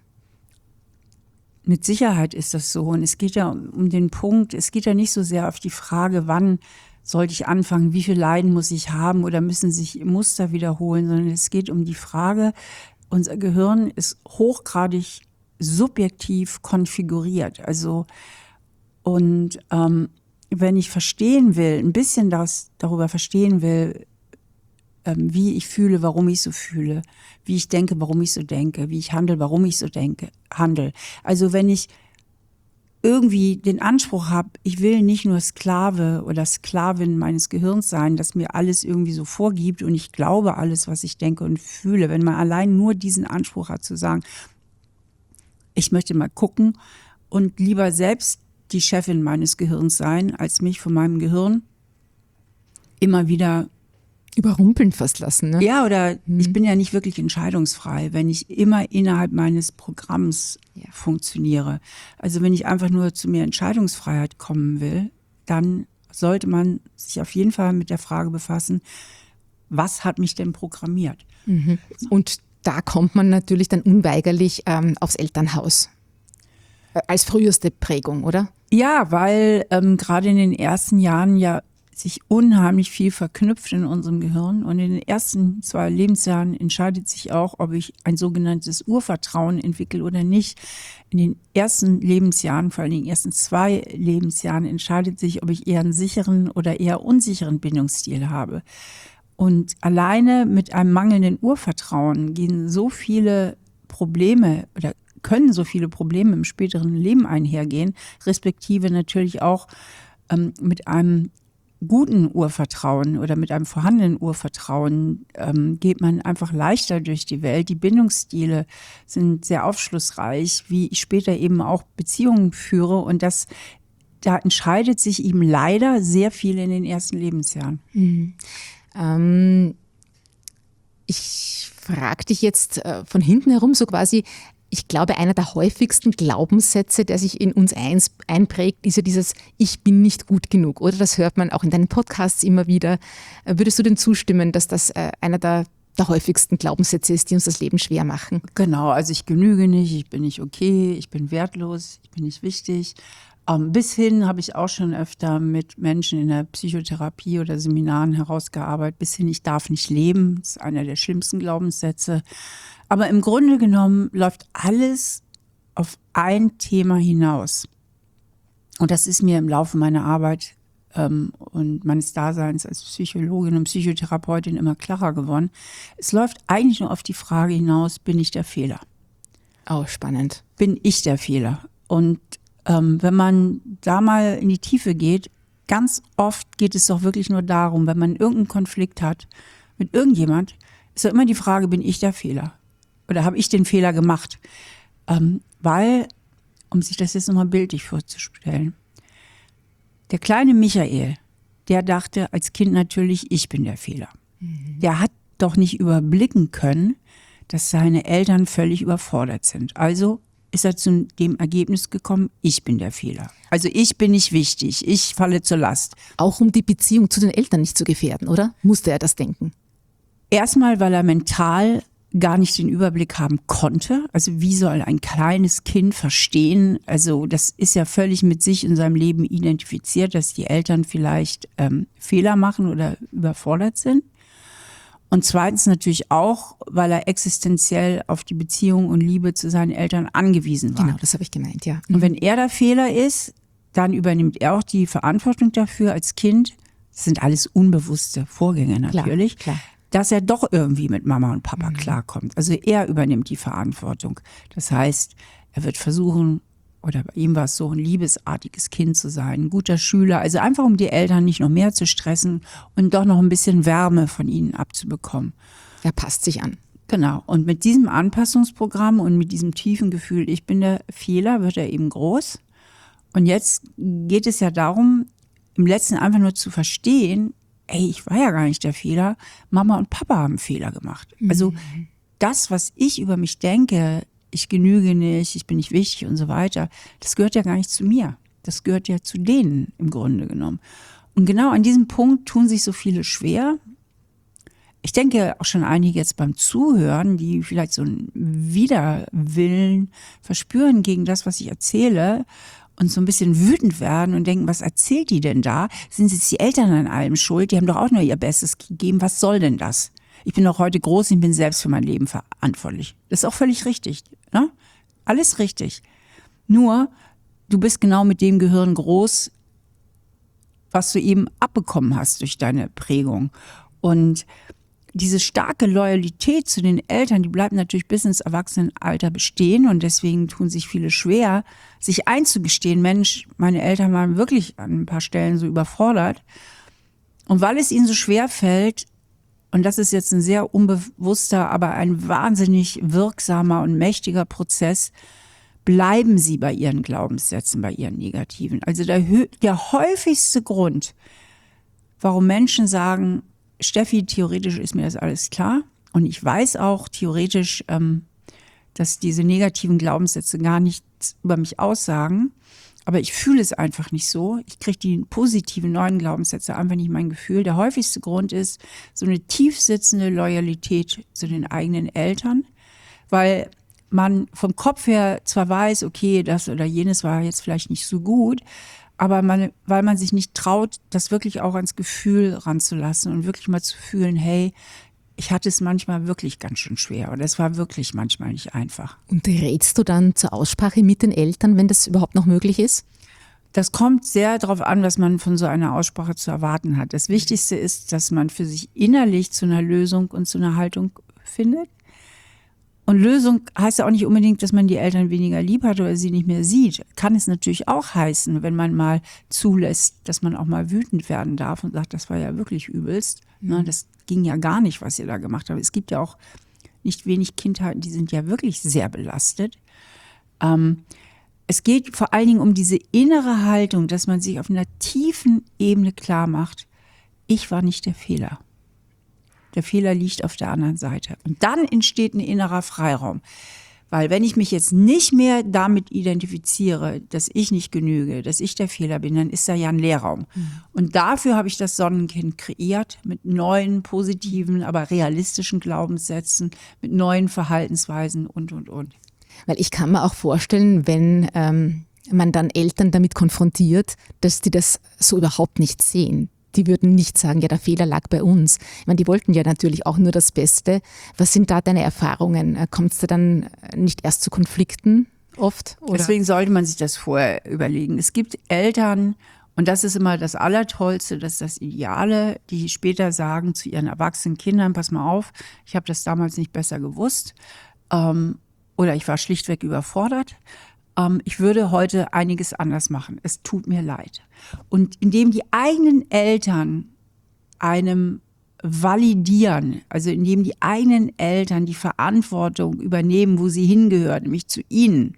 Mit Sicherheit ist das so. Und es geht ja um den Punkt, es geht ja nicht so sehr auf die Frage, wann sollte ich anfangen, wie viel Leiden muss ich haben oder müssen sich Muster wiederholen, sondern es geht um die Frage, unser Gehirn ist hochgradig subjektiv konfiguriert. Also, und wenn ich verstehen will, ein bisschen darüber verstehen will, wie ich fühle, warum ich so fühle, wie ich denke, warum ich so denke, wie ich handle, warum ich so handle. Also wenn ich irgendwie den Anspruch habe, ich will nicht nur Sklave oder Sklavin meines Gehirns sein, das mir alles irgendwie so vorgibt und ich glaube alles, was ich denke und fühle. Wenn man allein nur diesen Anspruch hat zu sagen, ich möchte mal gucken und lieber selbst die Chefin meines Gehirns sein, als mich von meinem Gehirn immer wieder überrumpeln fast lassen, ne? Ja, oder ich bin ja nicht wirklich entscheidungsfrei, wenn ich immer innerhalb meines Programms funktioniere. Also wenn ich einfach nur zu mehr Entscheidungsfreiheit kommen will, dann sollte man sich auf jeden Fall mit der Frage befassen, was hat mich denn programmiert? Und da kommt man natürlich dann unweigerlich aufs Elternhaus als früheste Prägung, oder? Ja, weil gerade in den ersten Jahren ja sich unheimlich viel verknüpft in unserem Gehirn. Und in den ersten 2 Lebensjahren entscheidet sich auch, ob ich ein sogenanntes Urvertrauen entwickle oder nicht. In den ersten Lebensjahren, vor allem in den ersten 2 Lebensjahren, entscheidet sich, ob ich eher einen sicheren oder eher unsicheren Bindungsstil habe. Und alleine mit einem mangelnden Urvertrauen gehen so viele Probleme oder können so viele Probleme im späteren Leben einhergehen, respektive natürlich auch mit einem guten Urvertrauen oder mit einem vorhandenen Urvertrauen geht man einfach leichter durch die Welt. Die Bindungsstile sind sehr aufschlussreich, wie ich später eben auch Beziehungen führe, und da entscheidet sich eben leider sehr viel in den ersten Lebensjahren. Ich frage dich jetzt von hinten herum so quasi, ich glaube, einer der häufigsten Glaubenssätze, der sich in uns einprägt, ist ja dieses Ich bin nicht gut genug, oder? Das hört man auch in deinen Podcasts immer wieder. Würdest du denn zustimmen, dass das einer der häufigsten Glaubenssätze ist, die uns das Leben schwer machen? Genau, also ich genüge nicht, ich bin nicht okay, ich bin wertlos, ich bin nicht wichtig. Bis hin habe ich auch schon öfter mit Menschen in der Psychotherapie oder Seminaren herausgearbeitet, bis hin, ich darf nicht leben. Das ist einer der schlimmsten Glaubenssätze. Aber im Grunde genommen läuft alles auf ein Thema hinaus. Und das ist mir im Laufe meiner Arbeit und meines Daseins als Psychologin und Psychotherapeutin immer klarer geworden. Es läuft eigentlich nur auf die Frage hinaus, bin ich der Fehler? Oh, spannend. Bin ich der Fehler? Und wenn man da mal in die Tiefe geht, ganz oft geht es doch wirklich nur darum, wenn man irgendeinen Konflikt hat mit irgendjemand, ist doch immer die Frage, bin ich der Fehler? Oder habe ich den Fehler gemacht? Weil, um sich das jetzt nochmal bildlich vorzustellen, der kleine Michael, der dachte als Kind natürlich, ich bin der Fehler. Der hat doch nicht überblicken können, dass seine Eltern völlig überfordert sind. Also ist er zu dem Ergebnis gekommen, ich bin der Fehler. Also ich bin nicht wichtig, ich falle zur Last. Auch um die Beziehung zu den Eltern nicht zu gefährden, oder? Musste er das denken? Erstmal, weil er mental gar nicht den Überblick haben konnte. Also wie soll ein kleines Kind verstehen? Also das ist ja völlig mit sich in seinem Leben identifiziert, dass die Eltern vielleicht Fehler machen oder überfordert sind. Und zweitens natürlich auch, weil er existenziell auf die Beziehung und Liebe zu seinen Eltern angewiesen war. Genau, das habe ich gemeint, ja. Und wenn er der Fehler ist, dann übernimmt er auch die Verantwortung dafür als Kind. Das sind alles unbewusste Vorgänge natürlich. Klar. Dass er doch irgendwie mit Mama und Papa klarkommt. Also er übernimmt die Verantwortung. Das heißt, er wird versuchen, oder bei ihm war es so, ein liebesartiges Kind zu sein, ein guter Schüler. Also einfach, um die Eltern nicht noch mehr zu stressen und doch noch ein bisschen Wärme von ihnen abzubekommen. Er passt sich an. Genau. Und mit diesem Anpassungsprogramm und mit diesem tiefen Gefühl, ich bin der Fehler, wird er eben groß. Und jetzt geht es ja darum, im Letzten einfach nur zu verstehen, ey, ich war ja gar nicht der Fehler, Mama und Papa haben Fehler gemacht. Also das, was ich über mich denke, ich genüge nicht, ich bin nicht wichtig und so weiter, das gehört ja gar nicht zu mir. Das gehört ja zu denen im Grunde genommen. Und genau an diesem Punkt tun sich so viele schwer. Ich denke auch schon einige jetzt beim Zuhören, die vielleicht so einen Widerwillen verspüren gegen das, was ich erzähle und so ein bisschen wütend werden und denken, was erzählt die denn da? Sind jetzt die Eltern an allem schuld? Die haben doch auch nur ihr Bestes gegeben. Was soll denn das? Ich bin doch heute groß und ich bin selbst für mein Leben verantwortlich. Das ist auch völlig richtig, ne? Alles richtig. Nur, du bist genau mit dem Gehirn groß, was du eben abbekommen hast durch deine Prägung. Und diese starke Loyalität zu den Eltern, die bleibt natürlich bis ins Erwachsenenalter bestehen. Und deswegen tun sich viele schwer, sich einzugestehen, Mensch, meine Eltern waren wirklich an ein paar Stellen so überfordert. Und weil es ihnen so schwer fällt, und das ist jetzt ein sehr unbewusster, aber ein wahnsinnig wirksamer und mächtiger Prozess, bleiben sie bei ihren Glaubenssätzen, bei ihren negativen. Also der häufigste Grund, warum Menschen sagen, Steffi, theoretisch ist mir das alles klar und ich weiß auch theoretisch, dass diese negativen Glaubenssätze gar nichts über mich aussagen, aber ich fühle es einfach nicht so. Ich kriege die positiven neuen Glaubenssätze einfach nicht mein Gefühl. Der häufigste Grund ist so eine tiefsitzende Loyalität zu den eigenen Eltern, weil man vom Kopf her zwar weiß, okay, das oder jenes war jetzt vielleicht nicht so gut, aber weil man sich nicht traut, das wirklich auch ans Gefühl ranzulassen und wirklich mal zu fühlen, hey, ich hatte es manchmal wirklich ganz schön schwer und es war wirklich manchmal nicht einfach. Und rätst du dann zur Aussprache mit den Eltern, wenn das überhaupt noch möglich ist? Das kommt sehr darauf an, was man von so einer Aussprache zu erwarten hat. Das Wichtigste ist, dass man für sich innerlich zu einer Lösung und zu einer Haltung findet. Und Lösung heißt ja auch nicht unbedingt, dass man die Eltern weniger lieb hat oder sie nicht mehr sieht. Kann es natürlich auch heißen, wenn man mal zulässt, dass man auch mal wütend werden darf und sagt, das war ja wirklich übelst. Ne, das ging ja gar nicht, was ihr da gemacht habt. Es gibt ja auch nicht wenig Kindheiten, die sind ja wirklich sehr belastet. Es geht vor allen Dingen um diese innere Haltung, dass man sich auf einer tiefen Ebene klar macht, ich war nicht der Fehler. Der Fehler liegt auf der anderen Seite. Und dann entsteht ein innerer Freiraum. Weil wenn ich mich jetzt nicht mehr damit identifiziere, dass ich nicht genüge, dass ich der Fehler bin, dann ist da ja ein Leerraum. Und dafür habe ich das Sonnenkind kreiert mit neuen, positiven, aber realistischen Glaubenssätzen, mit neuen Verhaltensweisen und. Weil ich kann mir auch vorstellen, wenn man dann Eltern damit konfrontiert, dass die das so überhaupt nicht sehen. Die würden nicht sagen, ja, der Fehler lag bei uns. Ich meine, die wollten ja natürlich auch nur das Beste. Was sind da deine Erfahrungen? Kommt es da dann nicht erst zu Konflikten oft? Oder? Deswegen sollte man sich das vorher überlegen. Es gibt Eltern, und das ist immer das Allertollste, das ist das Ideale, die später sagen zu ihren erwachsenen Kindern, pass mal auf, ich habe das damals nicht besser gewusst oder ich war schlichtweg überfordert. Ich würde heute einiges anders machen. Es tut mir leid. Und indem die eigenen Eltern einem validieren, also indem die eigenen Eltern die Verantwortung übernehmen, wo sie hingehört, nämlich zu ihnen,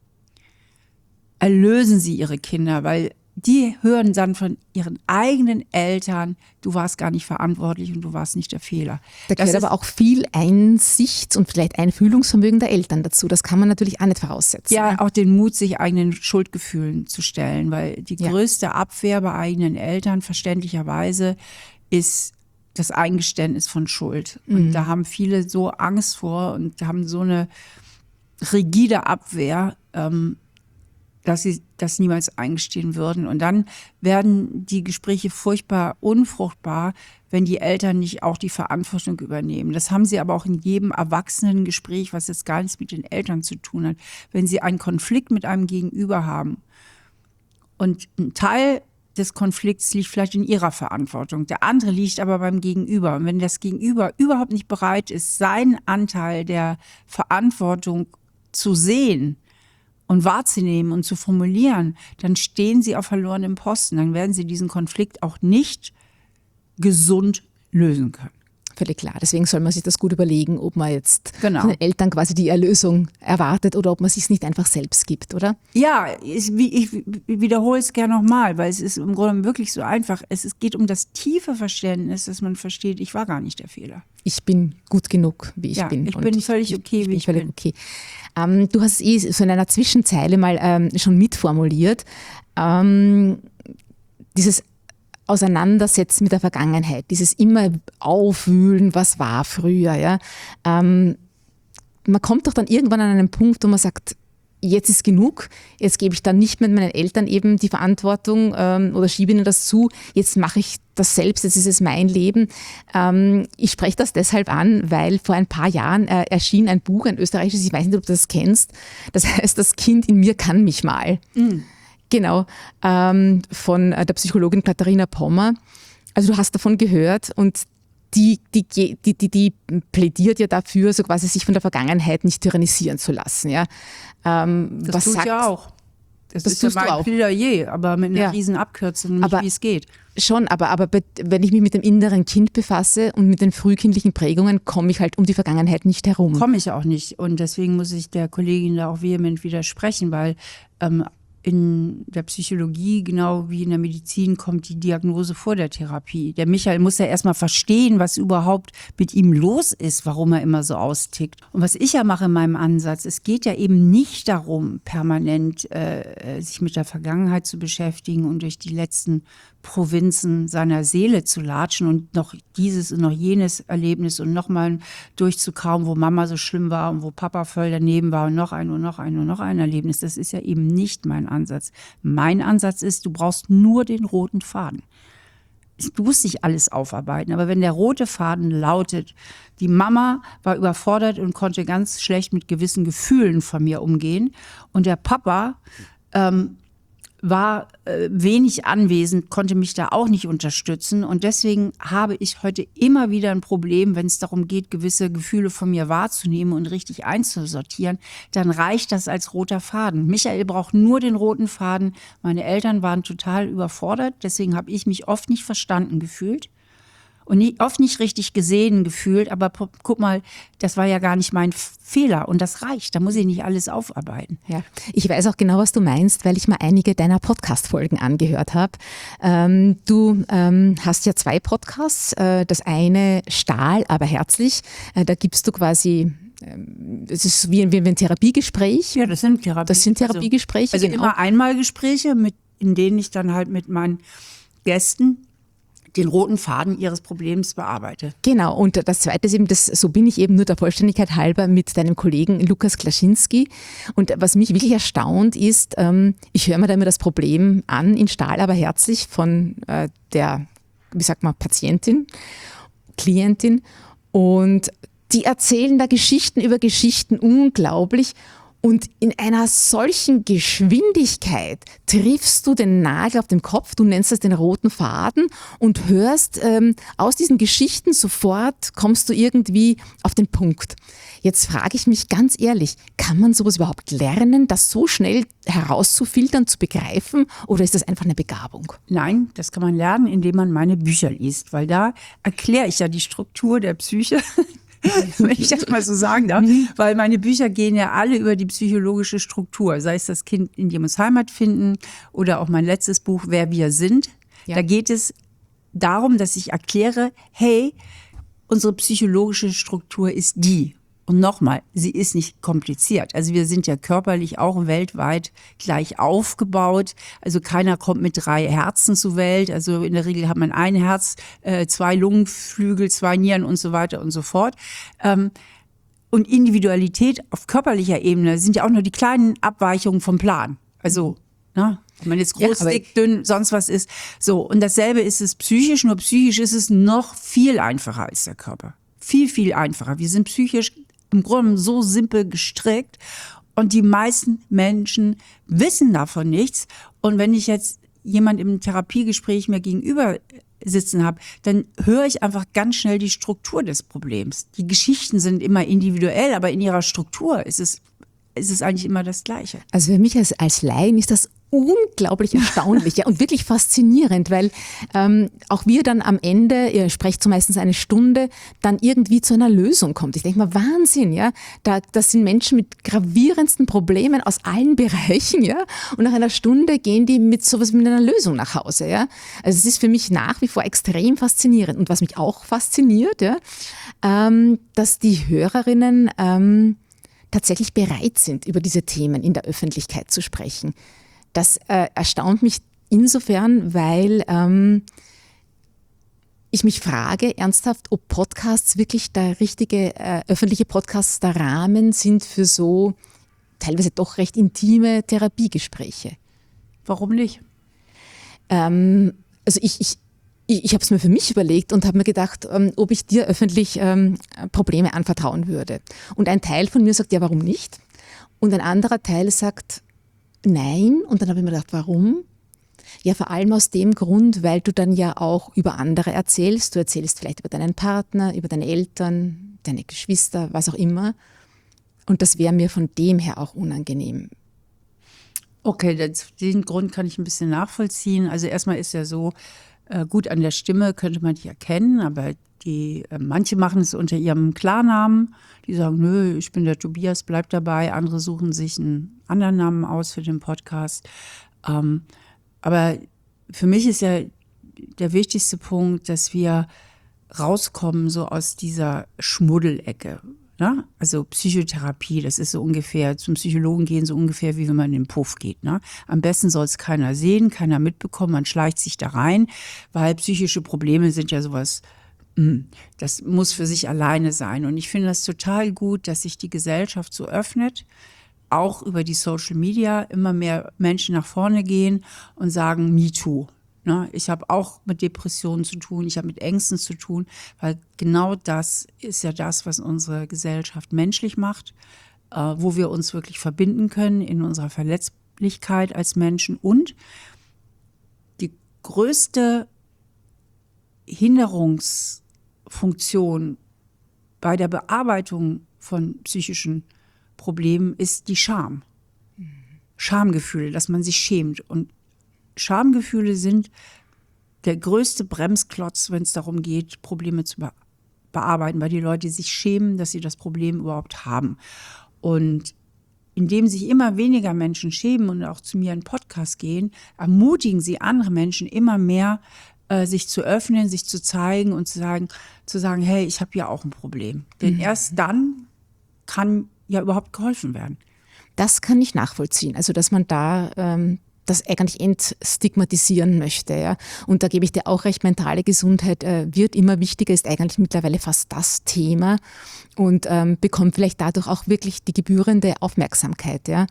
erlösen sie ihre Kinder, weil die hören dann von ihren eigenen Eltern, du warst gar nicht verantwortlich und du warst nicht der Fehler. Da gehört aber auch viel Einsicht und vielleicht Einfühlungsvermögen der Eltern dazu. Das kann man natürlich auch nicht voraussetzen. Ja, auch den Mut, sich eigenen Schuldgefühlen zu stellen, weil die größte Abwehr bei eigenen Eltern verständlicherweise ist das Eingeständnis von Schuld. Und da haben viele so Angst vor und haben so eine rigide Abwehr, dass sie das niemals eingestehen würden. Und dann werden die Gespräche furchtbar unfruchtbar, wenn die Eltern nicht auch die Verantwortung übernehmen. Das haben sie aber auch in jedem Erwachsenengespräch, was jetzt gar nichts mit den Eltern zu tun hat. Wenn sie einen Konflikt mit einem Gegenüber haben und ein Teil des Konflikts liegt vielleicht in ihrer Verantwortung, der andere liegt aber beim Gegenüber. Und wenn das Gegenüber überhaupt nicht bereit ist, seinen Anteil der Verantwortung zu sehen und wahrzunehmen und zu formulieren, dann stehen sie auf verlorenem Posten. Dann werden sie diesen Konflikt auch nicht gesund lösen können. Völlig klar. Deswegen soll man sich das gut überlegen, ob man jetzt Genau. von den Eltern quasi die Erlösung erwartet oder ob man sich es nicht einfach selbst gibt, oder? Ja, ich wiederhole es gerne nochmal, weil es ist im Grunde wirklich so einfach. Es geht um das tiefe Verständnis, dass man versteht, ich war gar nicht der Fehler. Ich bin gut genug, wie ich Ja, bin. ich bin völlig okay, wie ich bin. Okay. Du hast es so in einer Zwischenzeile mal schon mitformuliert. Dieses Auseinandersetzen mit der Vergangenheit, dieses immer Aufwühlen, was war früher. Ja? Man kommt doch dann irgendwann an einen Punkt, wo man sagt, jetzt ist genug, jetzt gebe ich dann nicht mehr meinen Eltern eben die Verantwortung oder schiebe ihnen das zu, jetzt mache ich das selbst, jetzt ist es mein Leben. Ich spreche das deshalb an, weil vor ein paar Jahren erschien ein Buch, ein österreichisches, ich weiß nicht, ob du das kennst, das heißt, das Kind in mir kann mich mal. Genau, von der Psychologin Katharina Pommer. Also du hast davon gehört und die plädiert ja dafür, so quasi sich von der Vergangenheit nicht tyrannisieren zu lassen. Ja? Das tut ja auch. Das ist ja mein Plädoyer, aber mit einer riesen Abkürzung, nicht wie es geht. Schon, aber wenn ich mich mit dem inneren Kind befasse und mit den frühkindlichen Prägungen, komme ich halt um die Vergangenheit nicht herum. Komme ich auch nicht. Und deswegen muss ich der Kollegin da auch vehement widersprechen, weil in der Psychologie, genau wie in der Medizin, kommt die Diagnose vor der Therapie. Der Michael muss ja erstmal verstehen, was überhaupt mit ihm los ist, warum er immer so austickt. Und was ich ja mache in meinem Ansatz, es geht ja eben nicht darum, permanent sich mit der Vergangenheit zu beschäftigen und durch die letzten Provinzen seiner Seele zu latschen und noch dieses und noch jenes Erlebnis und nochmal durchzukauen, wo Mama so schlimm war und wo Papa voll daneben war und noch ein und noch ein und noch ein Erlebnis. Das ist ja eben nicht mein Ansatz. Mein Ansatz ist, du brauchst nur den roten Faden. Du musst nicht alles aufarbeiten, aber wenn der rote Faden lautet, die Mama war überfordert und konnte ganz schlecht mit gewissen Gefühlen von mir umgehen und der Papa war wenig anwesend, konnte mich da auch nicht unterstützen und deswegen habe ich heute immer wieder ein Problem, wenn es darum geht, gewisse Gefühle von mir wahrzunehmen und richtig einzusortieren, dann reicht das als roter Faden. Michael braucht nur den roten Faden. Meine Eltern waren total überfordert, deswegen habe ich mich oft nicht verstanden gefühlt. Und oft nicht richtig gesehen gefühlt, aber guck mal, das war ja gar nicht mein Fehler und das reicht, da muss ich nicht alles aufarbeiten. Ja, ich weiß auch genau, was du meinst, weil ich mal einige deiner Podcast-Folgen angehört habe. Du hast ja 2 Podcasts, das eine Stahl, aber herzlich, da gibst du quasi, es ist wie ein Therapiegespräch. Ja, das sind Therapiegespräche. Also genau. Immer Einmalgespräche, in denen ich dann halt mit meinen Gästen den roten Faden ihres Problems bearbeite. Genau, und das Zweite ist eben, so bin ich eben nur der Vollständigkeit halber mit deinem Kollegen Lukas Klaschinski. Und was mich wirklich erstaunt ist, ich höre mir da immer das Problem an, in Stahl, aber herzlich von der, Patientin, Klientin. Und die erzählen da Geschichten über Geschichten, unglaublich. Und in einer solchen Geschwindigkeit triffst du den Nagel auf den Kopf, du nennst es den roten Faden und hörst aus diesen Geschichten sofort, kommst du irgendwie auf den Punkt. Jetzt frage ich mich ganz ehrlich, kann man sowas überhaupt lernen, das so schnell herauszufiltern, zu begreifen, oder ist das einfach eine Begabung? Nein, das kann man lernen, indem man meine Bücher liest, weil da erkläre ich ja die Struktur der Psyche. Wenn ich das mal so sagen darf, weil meine Bücher gehen ja alle über die psychologische Struktur, sei es das Kind in dir muss Heimat finden oder auch mein letztes Buch, Wer wir sind. Ja. Da geht es darum, dass ich erkläre, hey, unsere psychologische Struktur ist die. Und nochmal, sie ist nicht kompliziert. Also wir sind ja körperlich auch weltweit gleich aufgebaut. Also keiner kommt mit 3 Herzen zur Welt. Also in der Regel hat man ein Herz, 2 Lungenflügel, 2 Nieren und so weiter und so fort. Und Individualität auf körperlicher Ebene sind ja auch nur die kleinen Abweichungen vom Plan. Also, ne? Wenn man jetzt groß, dick, dünn, sonst was ist. So, und dasselbe ist es psychisch, nur psychisch ist es noch viel einfacher als der Körper. Viel, viel einfacher. Wir sind psychisch im Grunde so simpel gestrickt und die meisten Menschen wissen davon nichts. Und wenn ich jetzt jemand im Therapiegespräch mir gegenüber sitzen habe, dann höre ich einfach ganz schnell die Struktur des Problems. Die Geschichten sind immer individuell, aber in ihrer Struktur ist es eigentlich immer das Gleiche. Also für mich als Laien ist das unglaublich erstaunlich ja, und wirklich faszinierend, weil auch wir dann am Ende, ihr sprecht so meistens eine Stunde, dann irgendwie zu einer Lösung kommt. Ich denke mal, Wahnsinn, ja. Das sind Menschen mit gravierendsten Problemen aus allen Bereichen, ja. Und nach einer Stunde gehen die mit sowas wie einer Lösung nach Hause, ja. Also es ist für mich nach wie vor extrem faszinierend. Und was mich auch fasziniert, ja, dass die Hörerinnen tatsächlich bereit sind, über diese Themen in der Öffentlichkeit zu sprechen. Das erstaunt mich insofern, weil ich mich frage ernsthaft, ob Podcasts wirklich der richtige öffentliche Podcasts der Rahmen sind für so teilweise doch recht intime Therapiegespräche. Warum nicht? Also ich habe es mir für mich überlegt und habe mir gedacht, ob ich dir öffentlich Probleme anvertrauen würde. Und ein Teil von mir sagt, ja, warum nicht? Und ein anderer Teil sagt, nein. Und dann habe ich mir gedacht, warum? Ja, vor allem aus dem Grund, weil du dann ja auch über andere erzählst. Du erzählst vielleicht über deinen Partner, über deine Eltern, deine Geschwister, was auch immer. Und das wäre mir von dem her auch unangenehm. Okay, den Grund kann ich ein bisschen nachvollziehen. Also erstmal ist ja so, gut, an der Stimme könnte man die erkennen, aber manche machen es unter ihrem Klarnamen. Die sagen, nö, ich bin der Tobias, bleib dabei. Andere suchen sich einen anderen Namen aus für den Podcast. Aber für mich ist ja der wichtigste Punkt, dass wir rauskommen so aus dieser Schmuddelecke. Ne? Also Psychotherapie, das ist so ungefähr, zum Psychologen gehen so ungefähr, wie wenn man in den Puff geht. Ne? Am besten soll es keiner sehen, keiner mitbekommen, man schleicht sich da rein, weil psychische Probleme sind ja sowas, das muss für sich alleine sein. Und ich finde das total gut, dass sich die Gesellschaft so öffnet, auch über die Social Media immer mehr Menschen nach vorne gehen und sagen, me too. Ne? Ich habe auch mit Depressionen zu tun, ich habe mit Ängsten zu tun, weil genau das ist ja das, was unsere Gesellschaft menschlich macht, wo wir uns wirklich verbinden können in unserer Verletzlichkeit als Menschen. Und die größte Hinderungsfunktion bei der Bearbeitung von psychischen Problemen ist die Scham. Schamgefühle, dass man sich schämt. Und Schamgefühle sind der größte Bremsklotz, wenn es darum geht, Probleme zu bearbeiten, weil die Leute sich schämen, dass sie das Problem überhaupt haben. Und indem sich immer weniger Menschen schämen und auch zu mir in Podcast gehen, ermutigen sie andere Menschen immer mehr, sich zu öffnen, sich zu zeigen und zu sagen, hey, ich habe ja auch ein Problem. Denn erst dann kann ja überhaupt geholfen werden. Das kann ich nachvollziehen. Also, dass man da das eigentlich entstigmatisieren möchte. Ja. Und da gebe ich dir auch recht, mentale Gesundheit wird immer wichtiger, ist eigentlich mittlerweile fast das Thema und bekommt vielleicht dadurch auch wirklich die gebührende Aufmerksamkeit. Ja.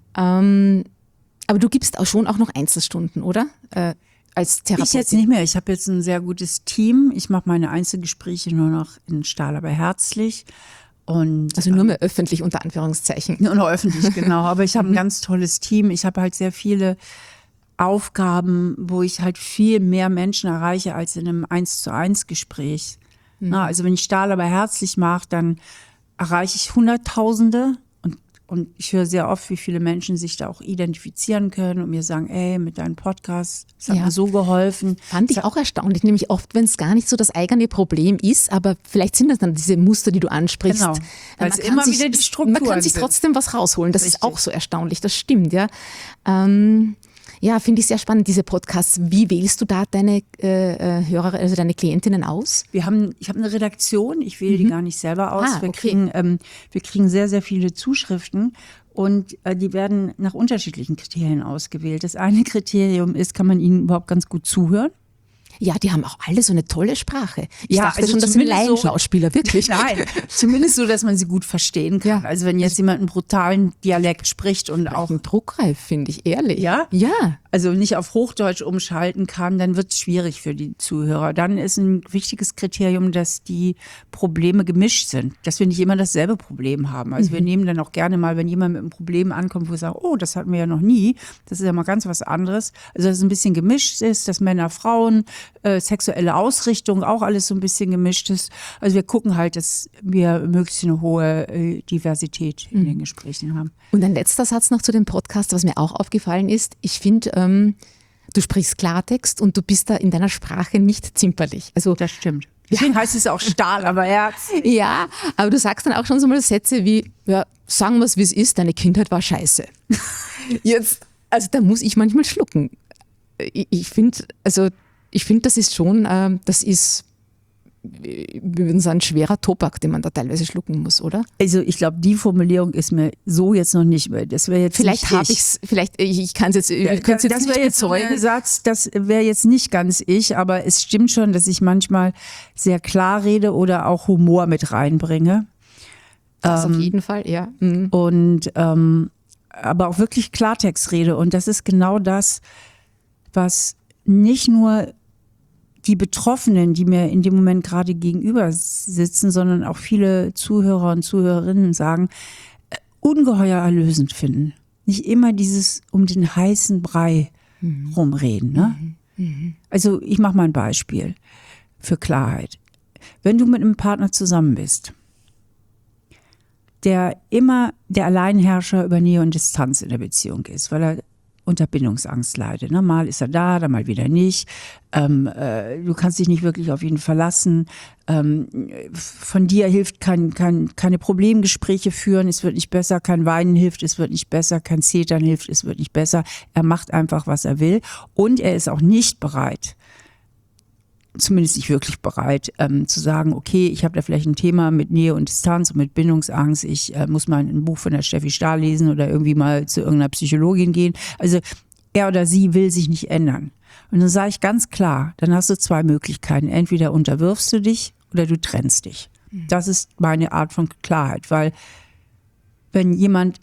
Aber du gibst auch schon auch noch Einzelstunden, oder? Als Therapeutin. Ich jetzt nicht mehr. Ich habe jetzt ein sehr gutes Team. Ich mache meine Einzelgespräche nur noch in Stahl, aber herzlich. Und, also nur mehr öffentlich unter Anführungszeichen. Nur noch öffentlich, genau. Aber ich habe ein ganz tolles Team. Ich habe halt sehr viele Aufgaben, wo ich halt viel mehr Menschen erreiche als in einem 1:1 Gespräch. Na, also wenn ich Stahl aber herzlich mache, dann erreiche ich Hunderttausende. Und ich höre sehr oft, wie viele Menschen sich da auch identifizieren können und mir sagen, ey, mit deinem Podcast, das hat mir so geholfen. Fand ich auch erstaunlich, nämlich oft, wenn es gar nicht so das eigene Problem ist, aber vielleicht sind das dann diese Muster, die du ansprichst. Genau, weil es immer wieder die Strukturen sind. Man kann sich trotzdem was rausholen, das ist auch so erstaunlich, das stimmt, ja. Ja, finde ich sehr spannend, diese Podcasts. Wie wählst du da deine Hörer, also deine Klientinnen aus? Ich habe eine Redaktion, ich wähle die gar nicht selber aus. Wir kriegen sehr, sehr viele Zuschriften und die werden nach unterschiedlichen Kriterien ausgewählt. Das eine Kriterium ist, kann man ihnen überhaupt ganz gut zuhören? Ja, die haben auch alle so eine tolle Sprache. Ich dachte schon, das sind Laienschauspieler, wirklich. Nein, zumindest so, dass man sie gut verstehen kann. Ja. Also wenn jetzt jemand einen brutalen Dialekt spricht und auch druckreif, finde ich, ehrlich. Ja? Ja. Also nicht auf Hochdeutsch umschalten kann, dann wird es schwierig für die Zuhörer. Dann ist ein wichtiges Kriterium, dass die Probleme gemischt sind, dass wir nicht immer dasselbe Problem haben. Also wir nehmen dann auch gerne mal, wenn jemand mit einem Problem ankommt, wo wir sagen, oh, das hatten wir ja noch nie, das ist ja mal ganz was anderes. Also dass es ein bisschen gemischt ist, dass Männer, Frauen, sexuelle Ausrichtung auch alles so ein bisschen gemischt ist. Also wir gucken halt, dass wir möglichst eine hohe Diversität in den Gesprächen haben. Und ein letzter Satz noch zu dem Podcast, was mir auch aufgefallen ist. Ich finde, du sprichst Klartext und du bist da in deiner Sprache nicht zimperlich. Also, das stimmt. Deswegen heißt es auch Stahl, aber ja, aber du sagst dann auch schon so mal Sätze wie, ja, sagen wir es wie es ist, deine Kindheit war scheiße. Jetzt, also da muss ich manchmal schlucken. Ich finde, das ist schon, wir würden sagen, ein schwerer Tobak, den man da teilweise schlucken muss, oder? Also ich glaube, die Formulierung ist mir so jetzt noch nicht mehr. Das wäre jetzt vielleicht habe ich es, ich kann es jetzt, das wäre jetzt so ein Satz, das wäre jetzt nicht ganz ich, aber es stimmt schon, dass ich manchmal sehr klar rede oder auch Humor mit reinbringe. Das auf jeden Fall, ja. Und aber auch wirklich Klartext rede. Und das ist genau das, was nicht nur die Betroffenen, die mir in dem Moment gerade gegenüber sitzen, sondern auch viele Zuhörer und Zuhörerinnen sagen, ungeheuer erlösend finden. Nicht immer dieses um den heißen Brei rumreden. Ne? Also ich mache mal ein Beispiel für Klarheit. Wenn du mit einem Partner zusammen bist, der immer der Alleinherrscher über Nähe und Distanz in der Beziehung ist, weil er unter Bindungsangst leidet. Ne? Mal ist er da, dann mal wieder nicht. Du kannst dich nicht wirklich auf ihn verlassen. Von dir hilft keine Problemgespräche führen, es wird nicht besser. Kein Weinen hilft, es wird nicht besser. Kein Zetern hilft, es wird nicht besser. Er macht einfach, was er will. Und er ist auch nicht bereit, zumindest nicht wirklich bereit, zu sagen, okay, ich habe da vielleicht ein Thema mit Nähe und Distanz und mit Bindungsangst, ich muss mal ein Buch von der Steffi Stahl lesen oder irgendwie mal zu irgendeiner Psychologin gehen. Also er oder sie will sich nicht ändern. Und dann sage ich ganz klar, dann hast du 2 Möglichkeiten. Entweder unterwirfst du dich oder du trennst dich. Das ist meine Art von Klarheit, weil wenn jemand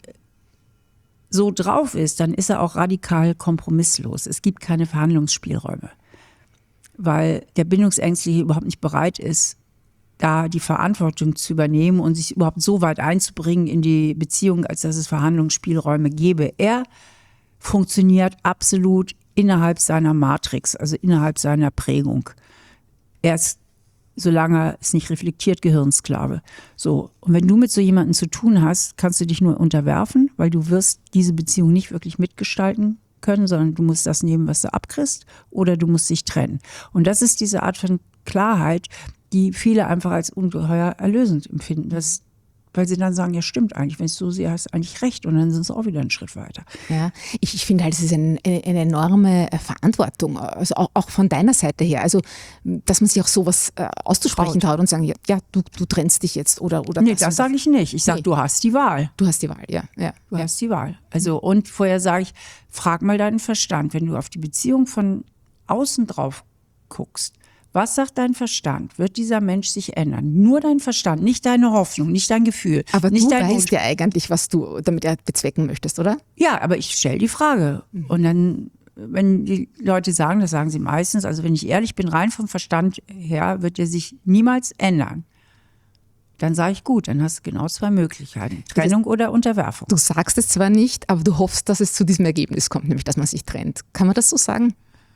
so drauf ist, dann ist er auch radikal kompromisslos. Es gibt keine Verhandlungsspielräume, weil der Bindungsängstliche überhaupt nicht bereit ist, da die Verantwortung zu übernehmen und sich überhaupt so weit einzubringen in die Beziehung, als dass es Verhandlungsspielräume gäbe. Er funktioniert absolut innerhalb seiner Matrix, also innerhalb seiner Prägung. Er ist, solange er es nicht reflektiert, Gehirnsklave. So. Und wenn du mit so jemandem zu tun hast, kannst du dich nur unterwerfen, weil du wirst diese Beziehung nicht wirklich mitgestalten können, sondern du musst das nehmen, was du abkriegst, oder du musst dich trennen. Und das ist diese Art von Klarheit, die viele einfach als ungeheuer erlösend empfinden. Weil sie dann sagen, ja stimmt eigentlich, wenn ich so sehe, hast du eigentlich recht, und dann sind sie auch wieder einen Schritt weiter. Ja, ich finde halt, es ist eine enorme Verantwortung, also auch von deiner Seite her, also dass man sich auch sowas auszusprechen traut und sagen, ja, du trennst dich jetzt oder nee, das sage ich nicht. Ich sage, du hast die Wahl. Du hast die Wahl, ja. Du hast die Wahl. Also, und vorher sage ich, frag mal deinen Verstand, wenn du auf die Beziehung von außen drauf guckst. Was sagt dein Verstand? Wird dieser Mensch sich ändern? Nur dein Verstand, nicht deine Hoffnung, nicht dein Gefühl. Aber nicht du weißt ja eigentlich, was du damit bezwecken möchtest, oder? Ja, aber ich stelle die Frage. Und dann, wenn die Leute sagen, das sagen sie meistens, also wenn ich ehrlich bin, rein vom Verstand her, wird er sich niemals ändern. Dann sage ich, gut, dann hast du genau 2 Möglichkeiten. Trennung oder Unterwerfung. Du sagst es zwar nicht, aber du hoffst, dass es zu diesem Ergebnis kommt, nämlich dass man sich trennt. Kann man das so sagen?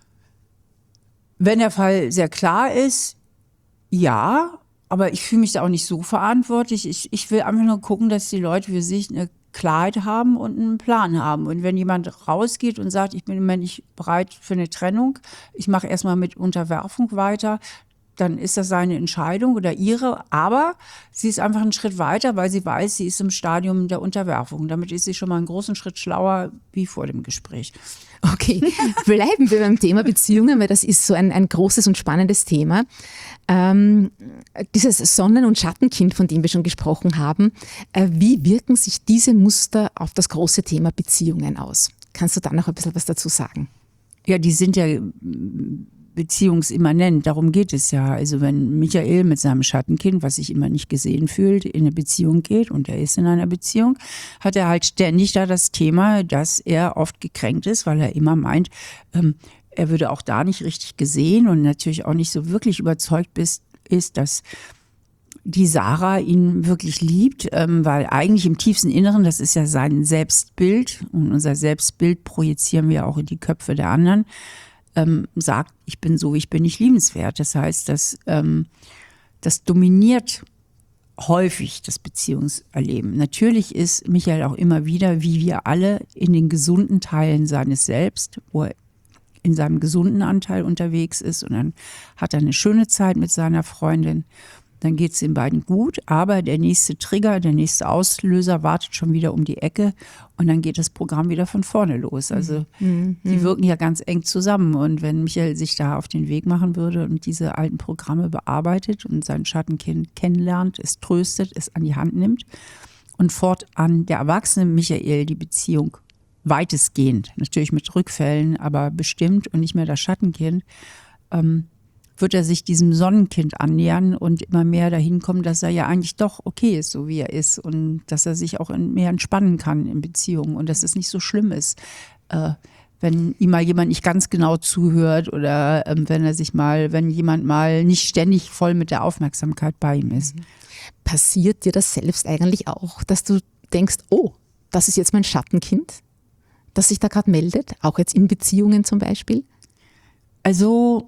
Wenn der Fall sehr klar ist, ja, aber ich fühle mich da auch nicht so verantwortlich. Ich will einfach nur gucken, dass die Leute für sich eine Klarheit haben und einen Plan haben. Und wenn jemand rausgeht und sagt, ich bin im Moment nicht bereit für eine Trennung, ich mache erstmal mit Unterwerfung weiter, dann ist das seine Entscheidung oder ihre. Aber sie ist einfach einen Schritt weiter, weil sie weiß, sie ist im Stadium der Unterwerfung. Damit ist sie schon mal einen großen Schritt schlauer wie vor dem Gespräch. Okay, bleiben wir beim Thema Beziehungen, weil das ist so ein großes und spannendes Thema. Dieses Sonnen- und Schattenkind, von dem wir schon gesprochen haben, wie wirken sich diese Muster auf das große Thema Beziehungen aus? Kannst du da noch ein bisschen was dazu sagen? Ja, die sind ja beziehungsimmanent, darum geht es ja. Also wenn Michael mit seinem Schattenkind, was sich immer nicht gesehen fühlt, in eine Beziehung geht, und er ist in einer Beziehung, hat er halt ständig da das Thema, dass er oft gekränkt ist, weil er immer meint, er würde auch da nicht richtig gesehen und natürlich auch nicht so wirklich überzeugt ist, dass die Sarah ihn wirklich liebt, weil eigentlich im tiefsten Inneren, das ist ja sein Selbstbild, und unser Selbstbild projizieren wir auch in die Köpfe der anderen, sagt, ich bin so, ich bin nicht liebenswert. Das heißt, das dominiert häufig das Beziehungserleben. Natürlich ist Michael auch immer wieder, wie wir alle, in den gesunden Teilen seines Selbst, wo er in seinem gesunden Anteil unterwegs ist, und dann hat er eine schöne Zeit mit seiner Freundin. Dann geht es den beiden gut, aber der nächste Trigger, der nächste Auslöser wartet schon wieder um die Ecke, und dann geht das Programm wieder von vorne los. Also die wirken ja ganz eng zusammen, und wenn Michael sich da auf den Weg machen würde und diese alten Programme bearbeitet und sein Schattenkind kennenlernt, es tröstet, es an die Hand nimmt und fortan der erwachsene Michael die Beziehung weitestgehend, natürlich mit Rückfällen, aber bestimmt und nicht mehr das Schattenkind, wird er sich diesem Sonnenkind annähern und immer mehr dahin kommen, dass er ja eigentlich doch okay ist, so wie er ist, und dass er sich auch mehr entspannen kann in Beziehungen und dass es nicht so schlimm ist, wenn ihm mal jemand nicht ganz genau zuhört oder wenn jemand mal nicht ständig voll mit der Aufmerksamkeit bei ihm ist. Passiert dir das selbst eigentlich auch, dass du denkst, oh, das ist jetzt mein Schattenkind, das sich da gerade meldet, auch jetzt in Beziehungen zum Beispiel? Also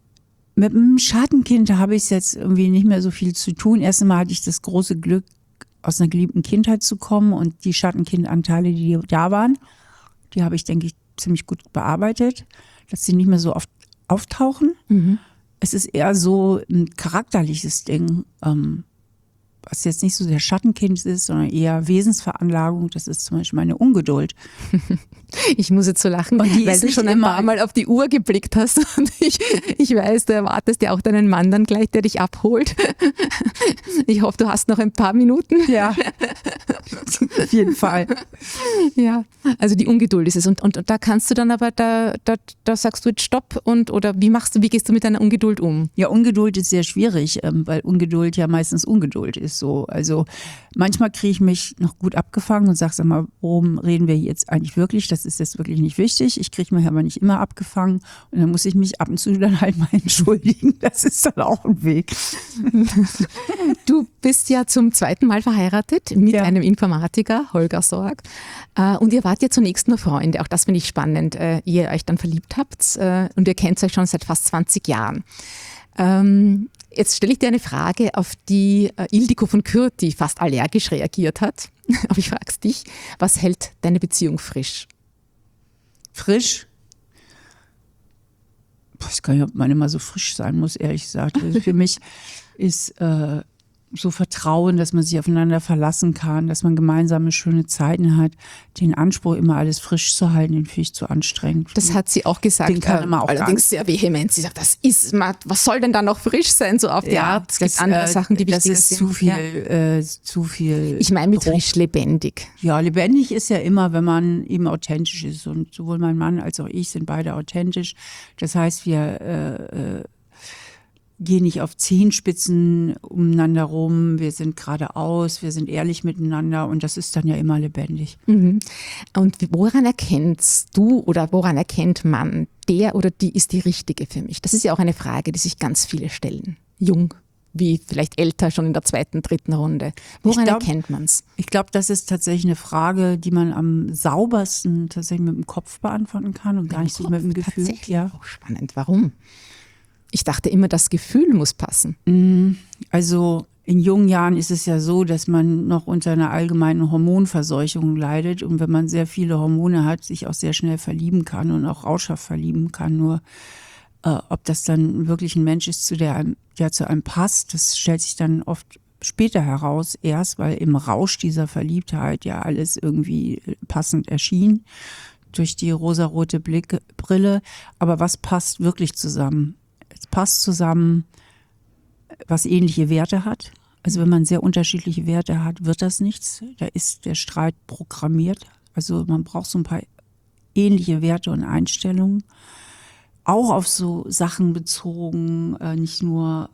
mit dem Schattenkind habe ich jetzt irgendwie nicht mehr so viel zu tun. Erst einmal hatte ich das große Glück, aus einer geliebten Kindheit zu kommen und die Schattenkindanteile, die da waren, die habe ich, denke ich, ziemlich gut bearbeitet, dass sie nicht mehr so oft auftauchen. Es ist eher so ein charakterliches Ding, was jetzt nicht so der Schattenkind ist, sondern eher Wesensveranlagung. Das ist zum Beispiel meine Ungeduld. Ich muss jetzt so lachen, weil du schon ein paar Mal auf die Uhr geblickt hast und ich weiß, du erwartest ja auch deinen Mann dann gleich, der dich abholt. Ich hoffe, du hast noch ein paar Minuten. Ja, auf jeden Fall. Ja, also die Ungeduld ist es und da kannst du dann aber, da sagst du jetzt Stopp oder wie gehst du mit deiner Ungeduld um? Ja, Ungeduld ist sehr schwierig, weil Ungeduld ja meistens Ungeduld ist. So. Also manchmal kriege ich mich noch gut abgefangen und sage, sag mal, worum reden wir jetzt eigentlich wirklich? Das ist jetzt wirklich nicht wichtig. Ich kriege mich aber nicht immer abgefangen und dann muss ich mich ab und zu dann halt mal entschuldigen. Das ist dann auch ein Weg. Du bist ja zum 2. Mal verheiratet mit einem Informatiker, Holger Sorg. Und ihr wart ja zunächst nur Freunde. Auch das finde ich spannend. Ihr euch dann verliebt habt und ihr kennt euch schon seit fast 20 Jahren. Jetzt stelle ich dir eine Frage, auf die Ildiko von Kürti fast allergisch reagiert hat. Aber ich frage es dich, was hält deine Beziehung frisch? Frisch? Ich weiß gar nicht, ob man immer so frisch sein muss, ehrlich gesagt. Also für mich ist so Vertrauen, dass man sich aufeinander verlassen kann, dass man gemeinsame schöne Zeiten hat. Den Anspruch, immer alles frisch zu halten, den finde ich zu anstrengend. Das hat sie auch gesagt, den kann man auch allerdings sehr vehement. Sie sagt, was soll denn da noch frisch sein, so auf die Art? Es gibt andere Sachen, die wichtiger sind. Das ist zu viel. Ich meine mit frisch lebendig. Ja, lebendig ist ja immer, wenn man eben authentisch ist. Und sowohl mein Mann als auch ich sind beide authentisch. Das heißt, wir gehen nicht auf Zehenspitzen umeinander rum, wir sind geradeaus, wir sind ehrlich miteinander und das ist dann ja immer lebendig. Und woran erkennst du oder woran erkennt man, der oder die ist die Richtige für mich? Das ist ja auch eine Frage, die sich ganz viele stellen. Jung, wie vielleicht älter, schon in der 2., 3. Runde. Woran erkennt man es? Ich glaube, das ist tatsächlich eine Frage, die man am saubersten tatsächlich mit dem Kopf beantworten kann und gar nicht so mit dem Gefühl. Tatsächlich? Ja. Auch spannend. Warum? Ich dachte immer, das Gefühl muss passen. Also in jungen Jahren ist es ja so, dass man noch unter einer allgemeinen Hormonverseuchung leidet und wenn man sehr viele Hormone hat, sich auch sehr schnell verlieben kann und auch rauschhaft verlieben kann. Nur ob das dann wirklich ein Mensch ist, der zu einem passt, das stellt sich dann oft später heraus erst, weil im Rausch dieser Verliebtheit ja alles irgendwie passend erschien durch die rosarote Brille. Aber was passt wirklich zusammen? Es passt zusammen, was ähnliche Werte hat. Also wenn man sehr unterschiedliche Werte hat, wird das nichts. Da ist der Streit programmiert. Also man braucht so ein paar ähnliche Werte und Einstellungen. Auch auf so Sachen bezogen, nicht nur,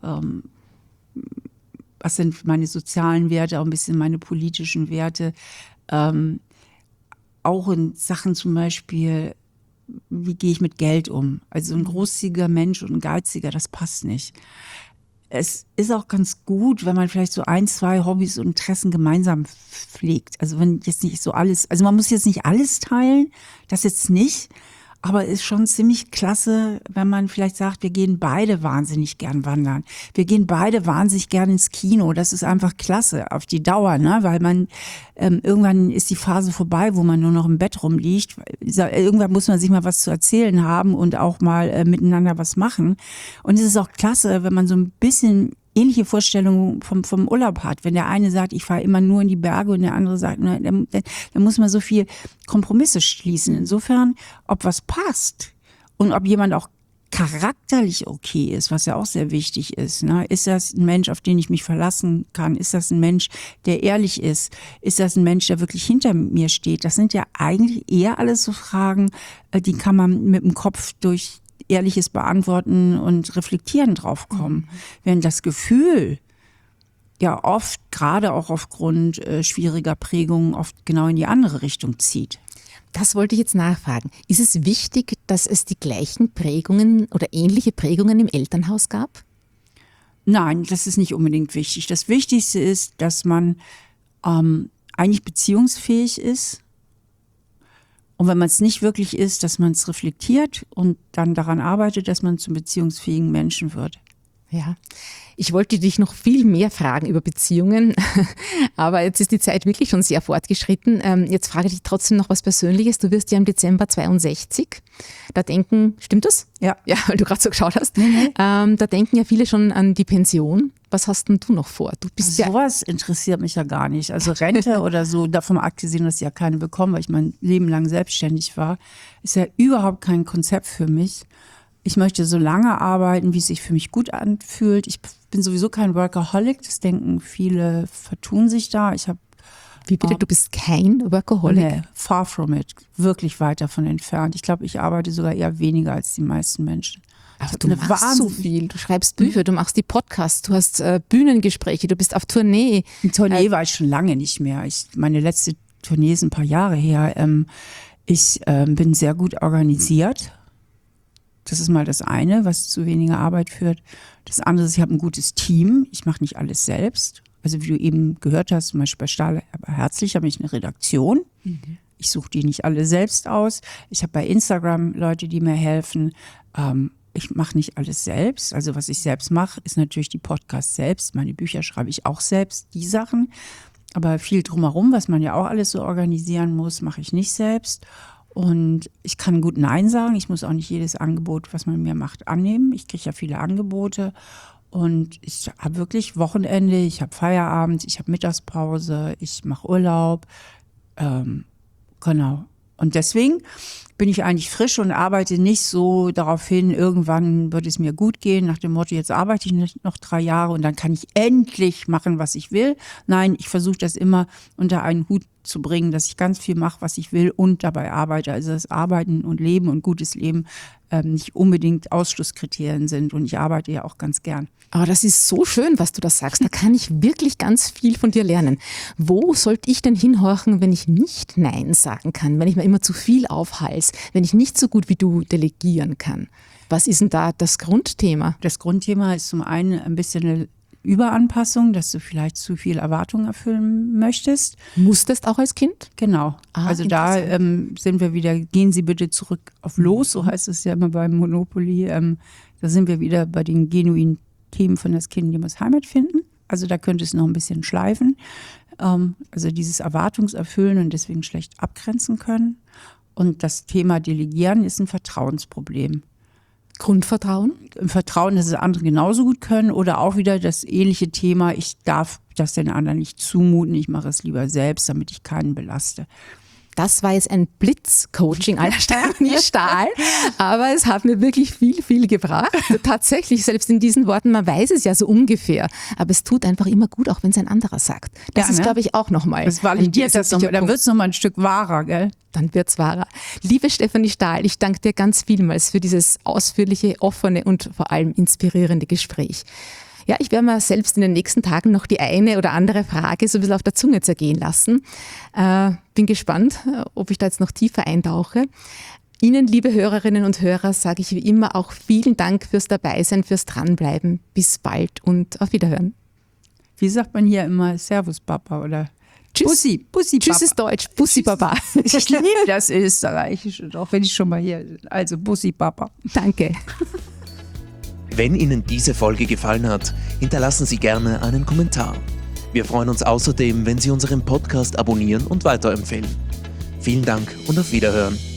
was sind meine sozialen Werte, auch ein bisschen meine politischen Werte. Auch in Sachen zum Beispiel, wie gehe ich mit Geld um? Also ein großzügiger Mensch und ein geiziger, das passt nicht. Es ist auch ganz gut, wenn man vielleicht so 1, 2 Hobbys und Interessen gemeinsam pflegt. Also wenn jetzt nicht so alles, also man muss jetzt nicht alles teilen, das jetzt nicht. Aber es ist schon ziemlich klasse, wenn man vielleicht sagt, wir gehen beide wahnsinnig gern wandern. Wir gehen beide wahnsinnig gern ins Kino. Das ist einfach klasse auf die Dauer, ne? Weil man irgendwann ist die Phase vorbei, wo man nur noch im Bett rumliegt. Irgendwann muss man sich mal was zu erzählen haben und auch mal miteinander was machen. Und es ist auch klasse, wenn man so ein bisschen ähnliche Vorstellungen vom Urlaub hat. Wenn der eine sagt, ich fahre immer nur in die Berge und der andere sagt, dann muss man so viel Kompromisse schließen. Insofern, ob was passt und ob jemand auch charakterlich okay ist, was ja auch sehr wichtig ist. Ne? Ist das ein Mensch, auf den ich mich verlassen kann? Ist das ein Mensch, der ehrlich ist? Ist das ein Mensch, der wirklich hinter mir steht? Das sind ja eigentlich eher alles so Fragen, die kann man mit dem Kopf durch ehrliches Beantworten und Reflektieren drauf kommen. Während das Gefühl ja oft, gerade auch aufgrund schwieriger Prägungen, oft genau in die andere Richtung zieht. Das wollte ich jetzt nachfragen. Ist es wichtig, dass es die gleichen Prägungen oder ähnliche Prägungen im Elternhaus gab? Nein, das ist nicht unbedingt wichtig. Das Wichtigste ist, dass man eigentlich beziehungsfähig ist. Und wenn man es nicht wirklich ist, dass man es reflektiert und dann daran arbeitet, dass man zum beziehungsfähigen Menschen wird. Ja, Ich wollte dich noch viel mehr fragen über Beziehungen, aber jetzt ist die Zeit wirklich schon sehr fortgeschritten. Jetzt frage ich dich trotzdem noch was Persönliches. Du wirst ja im Dezember 62. Da denken, stimmt das? Ja. Ja, weil du gerade so geschaut hast. Nee. Da denken ja viele schon an die Pension. Was hast denn du noch vor? Du bist Sowas interessiert mich ja gar nicht. Also Rente oder so, davon abgesehen, dass ich ja keine bekomme, weil ich mein Leben lang selbstständig war, ist ja überhaupt kein Konzept für mich. Ich möchte so lange arbeiten, wie es sich für mich gut anfühlt. Ich bin sowieso kein Workaholic, das denken viele, vertun sich da. Wie bitte, du bist kein Workaholic? Nee, far from it, wirklich weit davon entfernt. Ich glaube, ich arbeite sogar eher weniger als die meisten Menschen. Aber du machst so viel, du schreibst Bücher, du machst die Podcasts, du hast Bühnengespräche, du bist auf Tournee. In Tournee war ich schon lange nicht mehr. Meine letzte Tournee ist ein paar Jahre her. Ich bin sehr gut organisiert. Das ist mal das eine, was zu weniger Arbeit führt. Das andere ist, ich habe ein gutes Team. Ich mache nicht alles selbst. Also wie du eben gehört hast, zum Beispiel bei Stahl aber herzlich habe ich eine Redaktion. Ich suche die nicht alle selbst aus. Ich habe bei Instagram Leute, die mir helfen. Ich mache nicht alles selbst. Also was ich selbst mache, ist natürlich die Podcasts selbst. Meine Bücher schreibe ich auch selbst, die Sachen. Aber viel drumherum, was man ja auch alles so organisieren muss, mache ich nicht selbst. Und ich kann gut Nein sagen. Ich muss auch nicht jedes Angebot, was man mir macht, annehmen. Ich kriege ja viele Angebote. Und ich habe wirklich Wochenende, ich habe Feierabend, ich habe Mittagspause, ich mache Urlaub. Genau. Und deswegen bin ich eigentlich frisch und arbeite nicht so darauf hin, irgendwann wird es mir gut gehen, nach dem Motto, jetzt arbeite ich noch 3 Jahre und dann kann ich endlich machen, was ich will. Nein, ich versuche das immer unter einen Hut zu bringen, dass ich ganz viel mache, was ich will und dabei arbeite. Also das Arbeiten und Leben und gutes Leben nicht unbedingt Ausschlusskriterien sind und ich arbeite ja auch ganz gern. Aber das ist so schön, was du da sagst. Da kann ich wirklich ganz viel von dir lernen. Wo sollte ich denn hinhorchen, wenn ich nicht Nein sagen kann, wenn ich mir immer zu viel aufhals, wenn ich nicht so gut wie du delegieren kann? Was ist denn da das Grundthema? Das Grundthema ist zum einen ein bisschen eine Überanpassung, dass du vielleicht zu viel Erwartungen erfüllen möchtest. Musstest auch als Kind? Genau. Also da sind wir wieder, gehen Sie bitte zurück auf Los, so heißt es ja immer beim Monopoly. Da sind wir wieder bei den genuinen Themen von das Kind, die muss Heimat finden. Also da könnte es noch ein bisschen schleifen. Also dieses Erwartungserfüllen und deswegen schlecht abgrenzen können. Und das Thema Delegieren ist ein Vertrauensproblem. Grundvertrauen? Im Vertrauen, dass es andere genauso gut können oder auch wieder das ähnliche Thema, ich darf das den anderen nicht zumuten, ich mache es lieber selbst, damit ich keinen belaste. Das war jetzt ein Blitz-Coaching aller Stefanie Stahl, aber es hat mir wirklich viel gebracht. Tatsächlich, selbst in diesen Worten, man weiß es ja so ungefähr, aber es tut einfach immer gut, auch wenn es ein anderer sagt. Das ist, glaube ich, auch nochmal. Das validiert das nochmal, dann wird es nochmal ein Stück wahrer, gell? Dann wird es wahrer. Liebe Stefanie Stahl, ich danke dir ganz vielmals für dieses ausführliche, offene und vor allem inspirierende Gespräch. Ja, ich werde mir selbst in den nächsten Tagen noch die eine oder andere Frage so ein bisschen auf der Zunge zergehen lassen. Bin gespannt, ob ich da jetzt noch tiefer eintauche. Ihnen, liebe Hörerinnen und Hörer, sage ich wie immer auch vielen Dank fürs Dabeisein, fürs Dranbleiben. Bis bald und auf Wiederhören. Wie sagt man hier immer Servus Papa oder Tschüss. Bussi Papa. Tschüss ist Deutsch, Bussi Papa. Ich liebe das Österreichische, auch wenn ich schon mal hier bin. Also Bussi Papa. Danke. Wenn Ihnen diese Folge gefallen hat, hinterlassen Sie gerne einen Kommentar. Wir freuen uns außerdem, wenn Sie unseren Podcast abonnieren und weiterempfehlen. Vielen Dank und auf Wiederhören.